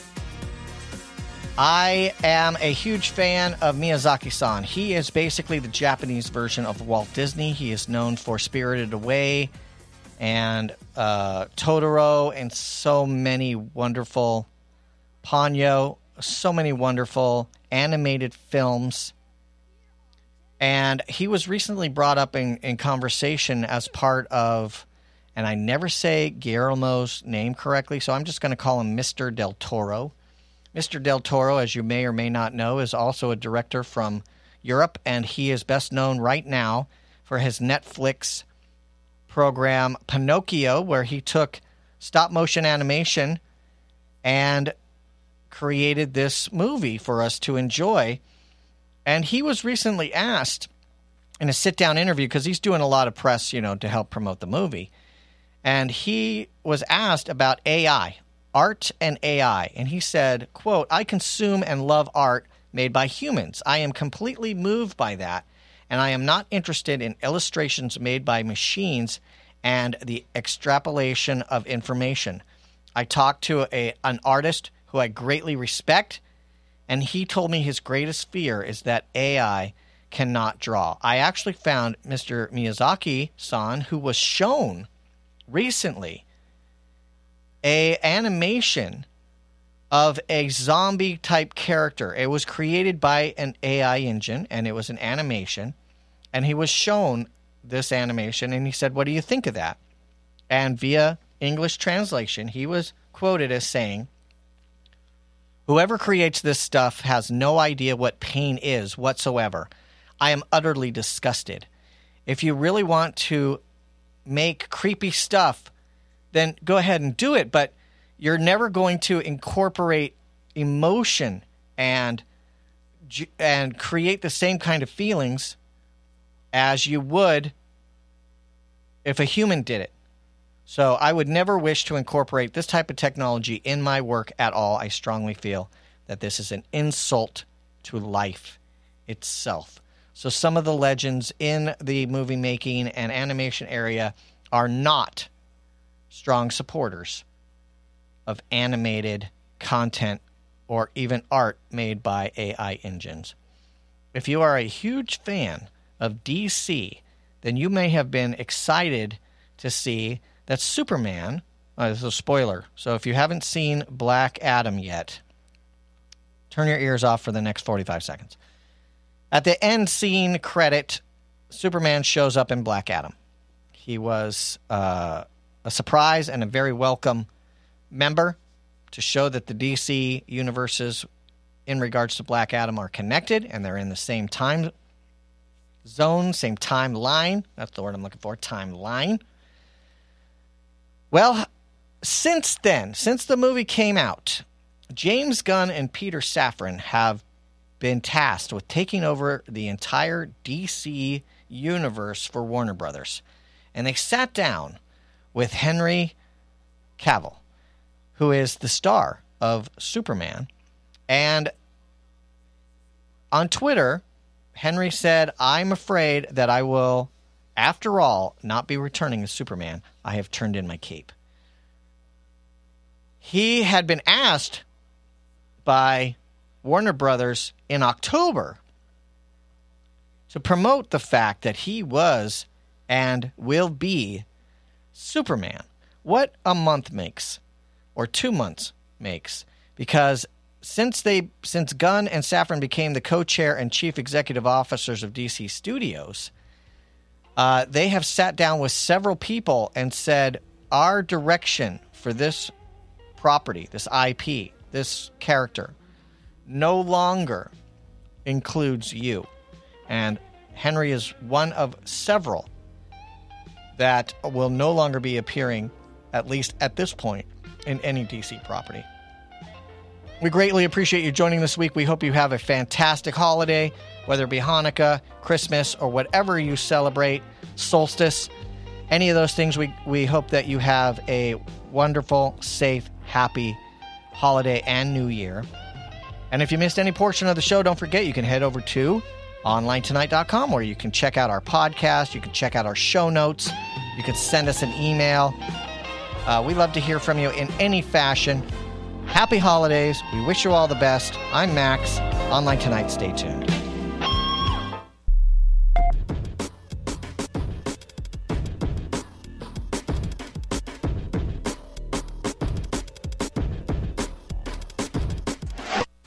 I am a huge fan of Miyazaki-san. He is basically the Japanese version of Walt Disney. He is known for Spirited Away and uh, Totoro and so many wonderful Ponyo, so many wonderful animated films. And he was recently brought up in, in conversation as part of, and I never say Guillermo's name correctly, so I'm just going to call him Mister Del Toro. Mister Del Toro, as you may or may not know, is also a director from Europe, and he is best known right now for his Netflix program Pinocchio, where he took stop-motion animation and created this movie for us to enjoy. And he was recently asked in a sit-down interview, because he's doing a lot of press, you know, to help promote the movie. And he was asked about A I, art and A I. And he said, quote, "I consume and love art made by humans. I am completely moved by that. And I am not interested in illustrations made by machines and the extrapolation of information. I talked to a, an artist who I greatly respect, and he told me his greatest fear is that A I cannot draw." I actually found Mister Miyazaki-san, who was shown recently a animation of a zombie type character. It was created by an A I engine, and it was an animation. And he was shown this animation, and he said, what do you think of that? And via English translation, he was quoted as saying, whoever creates this stuff has no idea what pain is whatsoever. I am utterly disgusted. If you really want to make creepy stuff, then go ahead and do it, but you're never going to incorporate emotion and and create the same kind of feelings as you would if a human did it. So I would never wish to incorporate this type of technology in my work at all. I strongly feel that this is an insult to life itself. So some of the legends in the movie making and animation area are not strong supporters of animated content or even art made by A I engines. If you are a huge fan of D C, then you may have been excited to see that Superman, uh, this is a spoiler, so if you haven't seen Black Adam yet, turn your ears off for the next forty-five seconds. At the end scene credit, Superman shows up in Black Adam. He was uh, a surprise and a very welcome member to show that the D C universes in regards to Black Adam are connected and they're in the same time zone, same timeline. That's the word I'm looking for, timeline. Well, since then, since the movie came out, James Gunn and Peter Safran have been tasked with taking over the entire D C universe for Warner Brothers. And they sat down with Henry Cavill, who is the star of Superman. And on Twitter, Henry said, I'm afraid that I will, after all, not be returning as Superman. I have turned in my cape. He had been asked by Warner Brothers in October to promote the fact that he was and will be Superman. What a month makes, or two months makes, because since they since Gunn and Safran became the co-chair and chief executive officers of D C Studios, uh, they have sat down with several people and said, our direction for this property, this I P, this character, no longer includes you. And Henry is one of several that will no longer be appearing, at least at this point, in any D C property. We greatly appreciate you joining this week. We hope you have a fantastic holiday, whether it be Hanukkah, Christmas, or whatever you celebrate, solstice, any of those things. We, we hope that you have a wonderful, safe, happy holiday and new year. And if you missed any portion of the show, don't forget you can head over to online tonight dot com where you can check out our podcast, you can check out our show notes, you can send us an email. Uh, we love to hear from you in any fashion. Happy holidays. We wish you all the best. I'm Max. Online Tonight. Stay tuned.